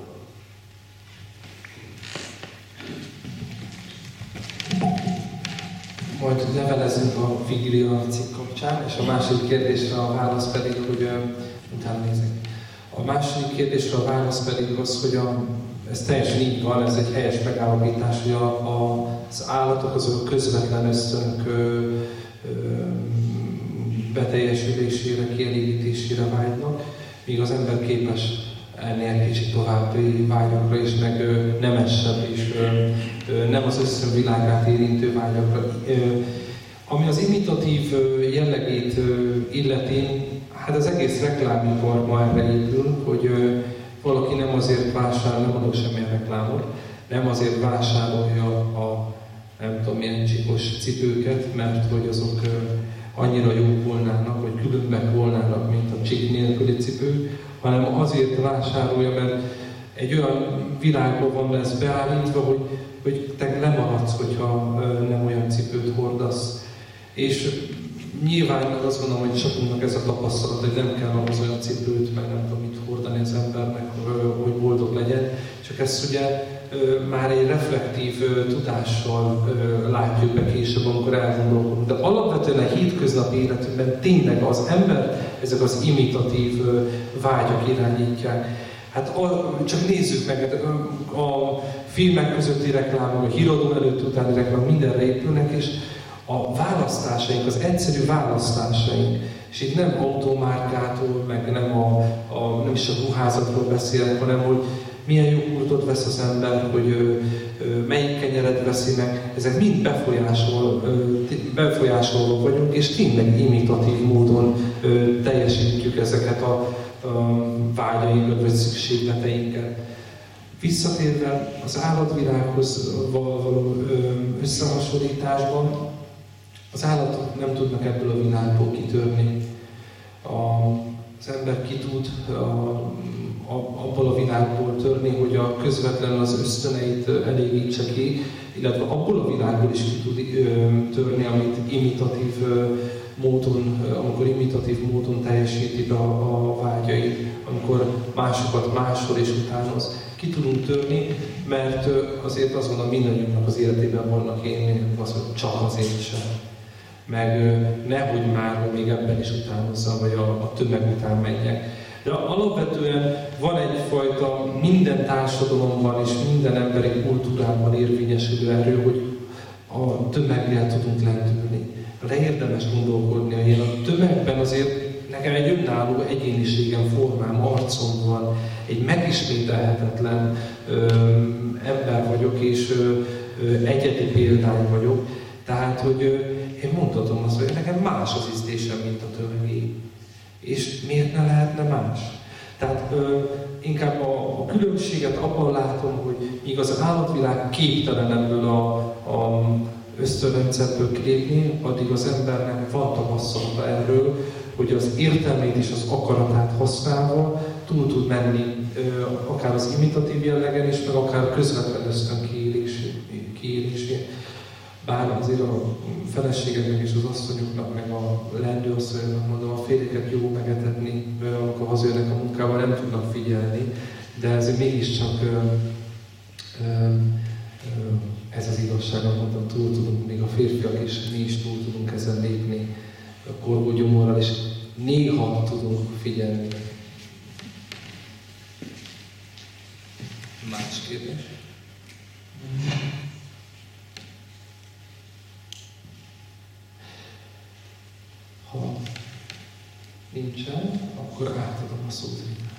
Majd levelezünk a Vigília cikk kapcsán, és a második kérdésre a válasz pedig, hogy utána nézek. A második kérdésre a válasz pedig az, hogy a, ez teljesen így van, ez egy helyes megállapítás, hogy a, a, az állatok azok a közvetlen ösztönök ö, ö, beteljesülésére, kielégítésére vágynak, míg az ember képes ennél kicsit további vágyakra és meg ö, nemesebb és ö, ö, nem az összön világát érintő vágyakra. Ö, Ami az imitatív jellegét illeti, hát az egész reklámipar ma erre épül, hogy valaki nem azért vásárol, nem adok semmilyen reklámot, nem azért vásárolja a nem tudom milyen csíkos cipőket, mert hogy azok annyira jók volnának, vagy különbek volnának, mint a csík nélküli cipő, hanem azért vásárolja, mert egy olyan világban van lesz beállítva, hogy, hogy te lemaradsz, hogyha nem olyan cipőt hordasz. És nyilván azt gondolom, hogy sokunknak ez a tapasztalat, hogy nem kell ahhoz olyan cipőt, meg nem tudom mit hordani az embernek, hogy boldog legyen. Csak ezt ugye már egy reflektív tudással látjuk be később, amikor elgondolkodunk. De alapvetően a hétköznapi életünkben tényleg az ember, ezek az imitatív vágyak irányítják. Hát a, csak nézzük meg, a filmek közötti reklámok, a híradó előtt utáni reklámok mindenre épülnek, és a választásaink, az egyszerű választásaink, és itt nem automárkától, meg nem, a, a, nem is a ruházatról beszélek, hanem hogy milyen joghurtot vesz az ember, hogy ö, ö, melyik kenyeret veszi meg, ezek mind befolyásol, ö, befolyásolva vagyunk, és tényleg imitatív módon ö, teljesítjük ezeket a ö, vágyainkat, vagy szükségleteinket. Visszatérve az állatvilághoz való összehasonlításban, az állatok nem tudnak ebből a világból kitörni. A, az ember ki tud a, a, abból a világból törni, hogy a közvetlenül az ösztöneit elégítse ki, illetve abból a világból is ki tud törni, amit imitatív módon, amikor imitatív módon teljesíti be a, a vágyait, amikor másokat máshol is utánoz. Ki tudunk törni, mert azért azt mondom, mindannyiunknak az életében vannak élmények, az, hogy csak azért sem. Meg nehogy már, hogy még ebben is utánozzam, vagy a, a tömeg után menjek. De alapvetően van egyfajta minden társadalomban és minden emberi kultúrában érvényesülő erő, hogy a tömeggel tudunk lendülni. De érdemes gondolkodni, hogy én a tömegben azért nekem egy önálló egyéniségem, formám, arcom van, egy megismételhetetlen ö, ember vagyok, és ö, ö, egyedi példány vagyok. Tehát, hogy ö, én mondhatom azt, hogy nekem más az ízlésem, mint a tömegé. És miért ne lehetne más? Tehát ö, inkább a, a különbséget abban látom, hogy míg az állatvilág képtelen ebből a, a ösztönrendszerből kilépni, addig az embernek van tapasztalata erről, hogy az értelmét és az akaratát használva túl tud menni akár az imitatív jellegen is, meg akár közvetlen ösztön kiélésén. Bár azért a feleségeknek és az asszonyoknak, meg a leendőasszonyoknak mondom, a férjeket jó megetetni, amikor hazajönnek a munkával, nem tudnak figyelni, de ezért mégiscsak ö, ö, ö, ez az igazság, mondtam, túl tudunk, még a férfiak is, mi is túl tudunk ezen lépni, a korgó gyomorral, és néha tudunk figyelni. Más kérdés? Ha nincsen, akkor átadom a szót.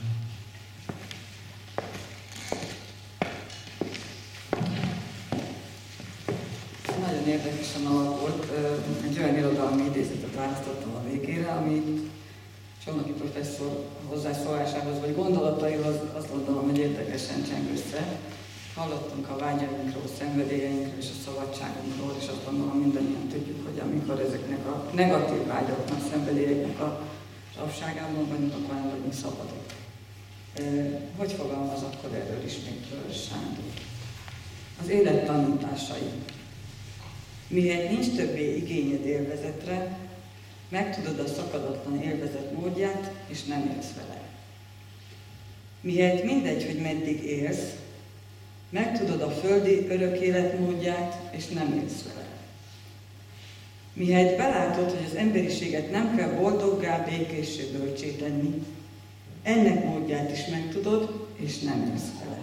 Nagyon érdekesen alakult. Egy olyan irodalmi idézetet választottam a végére, amit Csornoky professzor hozzászólásához vagy gondolataihoz azt gondolom, hogy érdekesen cseng össze. Hallottunk a vágyainkról, szenvedélyeinkről és a szabadságunkról, és azt gondolom mindannyian tudjuk, hogy amikor ezeknek a negatív vágyaknak, szenvedélyeknek a rabságában vagyunk, akkor nem vagyunk szabadok. Hogy fogalmaz akkor erről ismét Sándor? Az élet tanításai. Mihelyt nincs többé igényed élvezetre, megtudod a szakadatlan élvezet módját, és nem élsz vele. Mihelyt mindegy, hogy meddig élsz, megtudod a földi örök élet módját, és nem élsz vele. Mihelyt belátod, hogy az emberiséget nem kell boldoggá, békéssé, bölcsé tenni, ennek módját is megtudod, és nem élsz vele.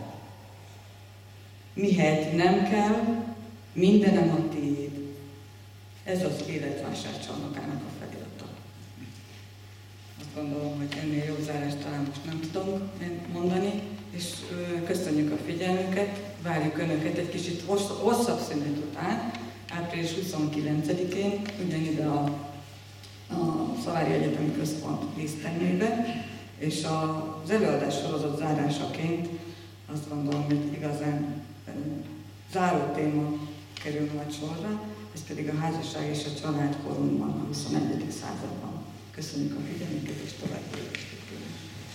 Mihelyt nem kell, mindenem a tiéd. Ez az életvásárcsarnokának a felirata. Azt gondolom, hogy ennél jobb zárást talán most nem tudom mondani, és köszönjük a figyelmüket, várjuk Önöket egy kicsit hosszabb szünet után, április huszonkilencedikén ugyanide a, a Szavári Egyetemi Központ dísztermébe, és az előadás sorozat zárásaként azt gondolom, hogy igazán e, záró téma kerül majd sorra, ez pedig a házasság és a család korunkban, a huszonegyedik században. Köszönjük a figyelmüket, és további életet kívánok.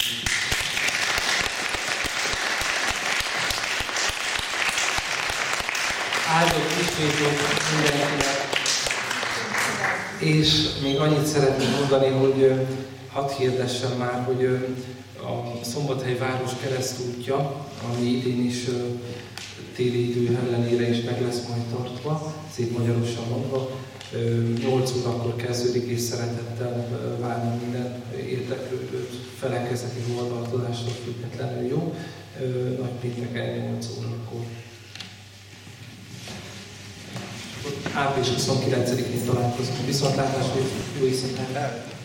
Áldott ismétlünk mindenkinek. És még annyit szeretnék mondani, hogy hadd hirdessem már, hogy a Szombathely város keresztútja, ami idén is téli idő ellenére is meg lesz majd tartva, szép magyarosan mondva, nyolc órakor kezdődik, és szeretettel várni minden érdeklődőt, felekezeti oldaltozástól függetlenül, jó? Nagypénteken nyolc órakor. április huszonkilencedikén találkozunk. Viszontlátásra, jó éjszakát!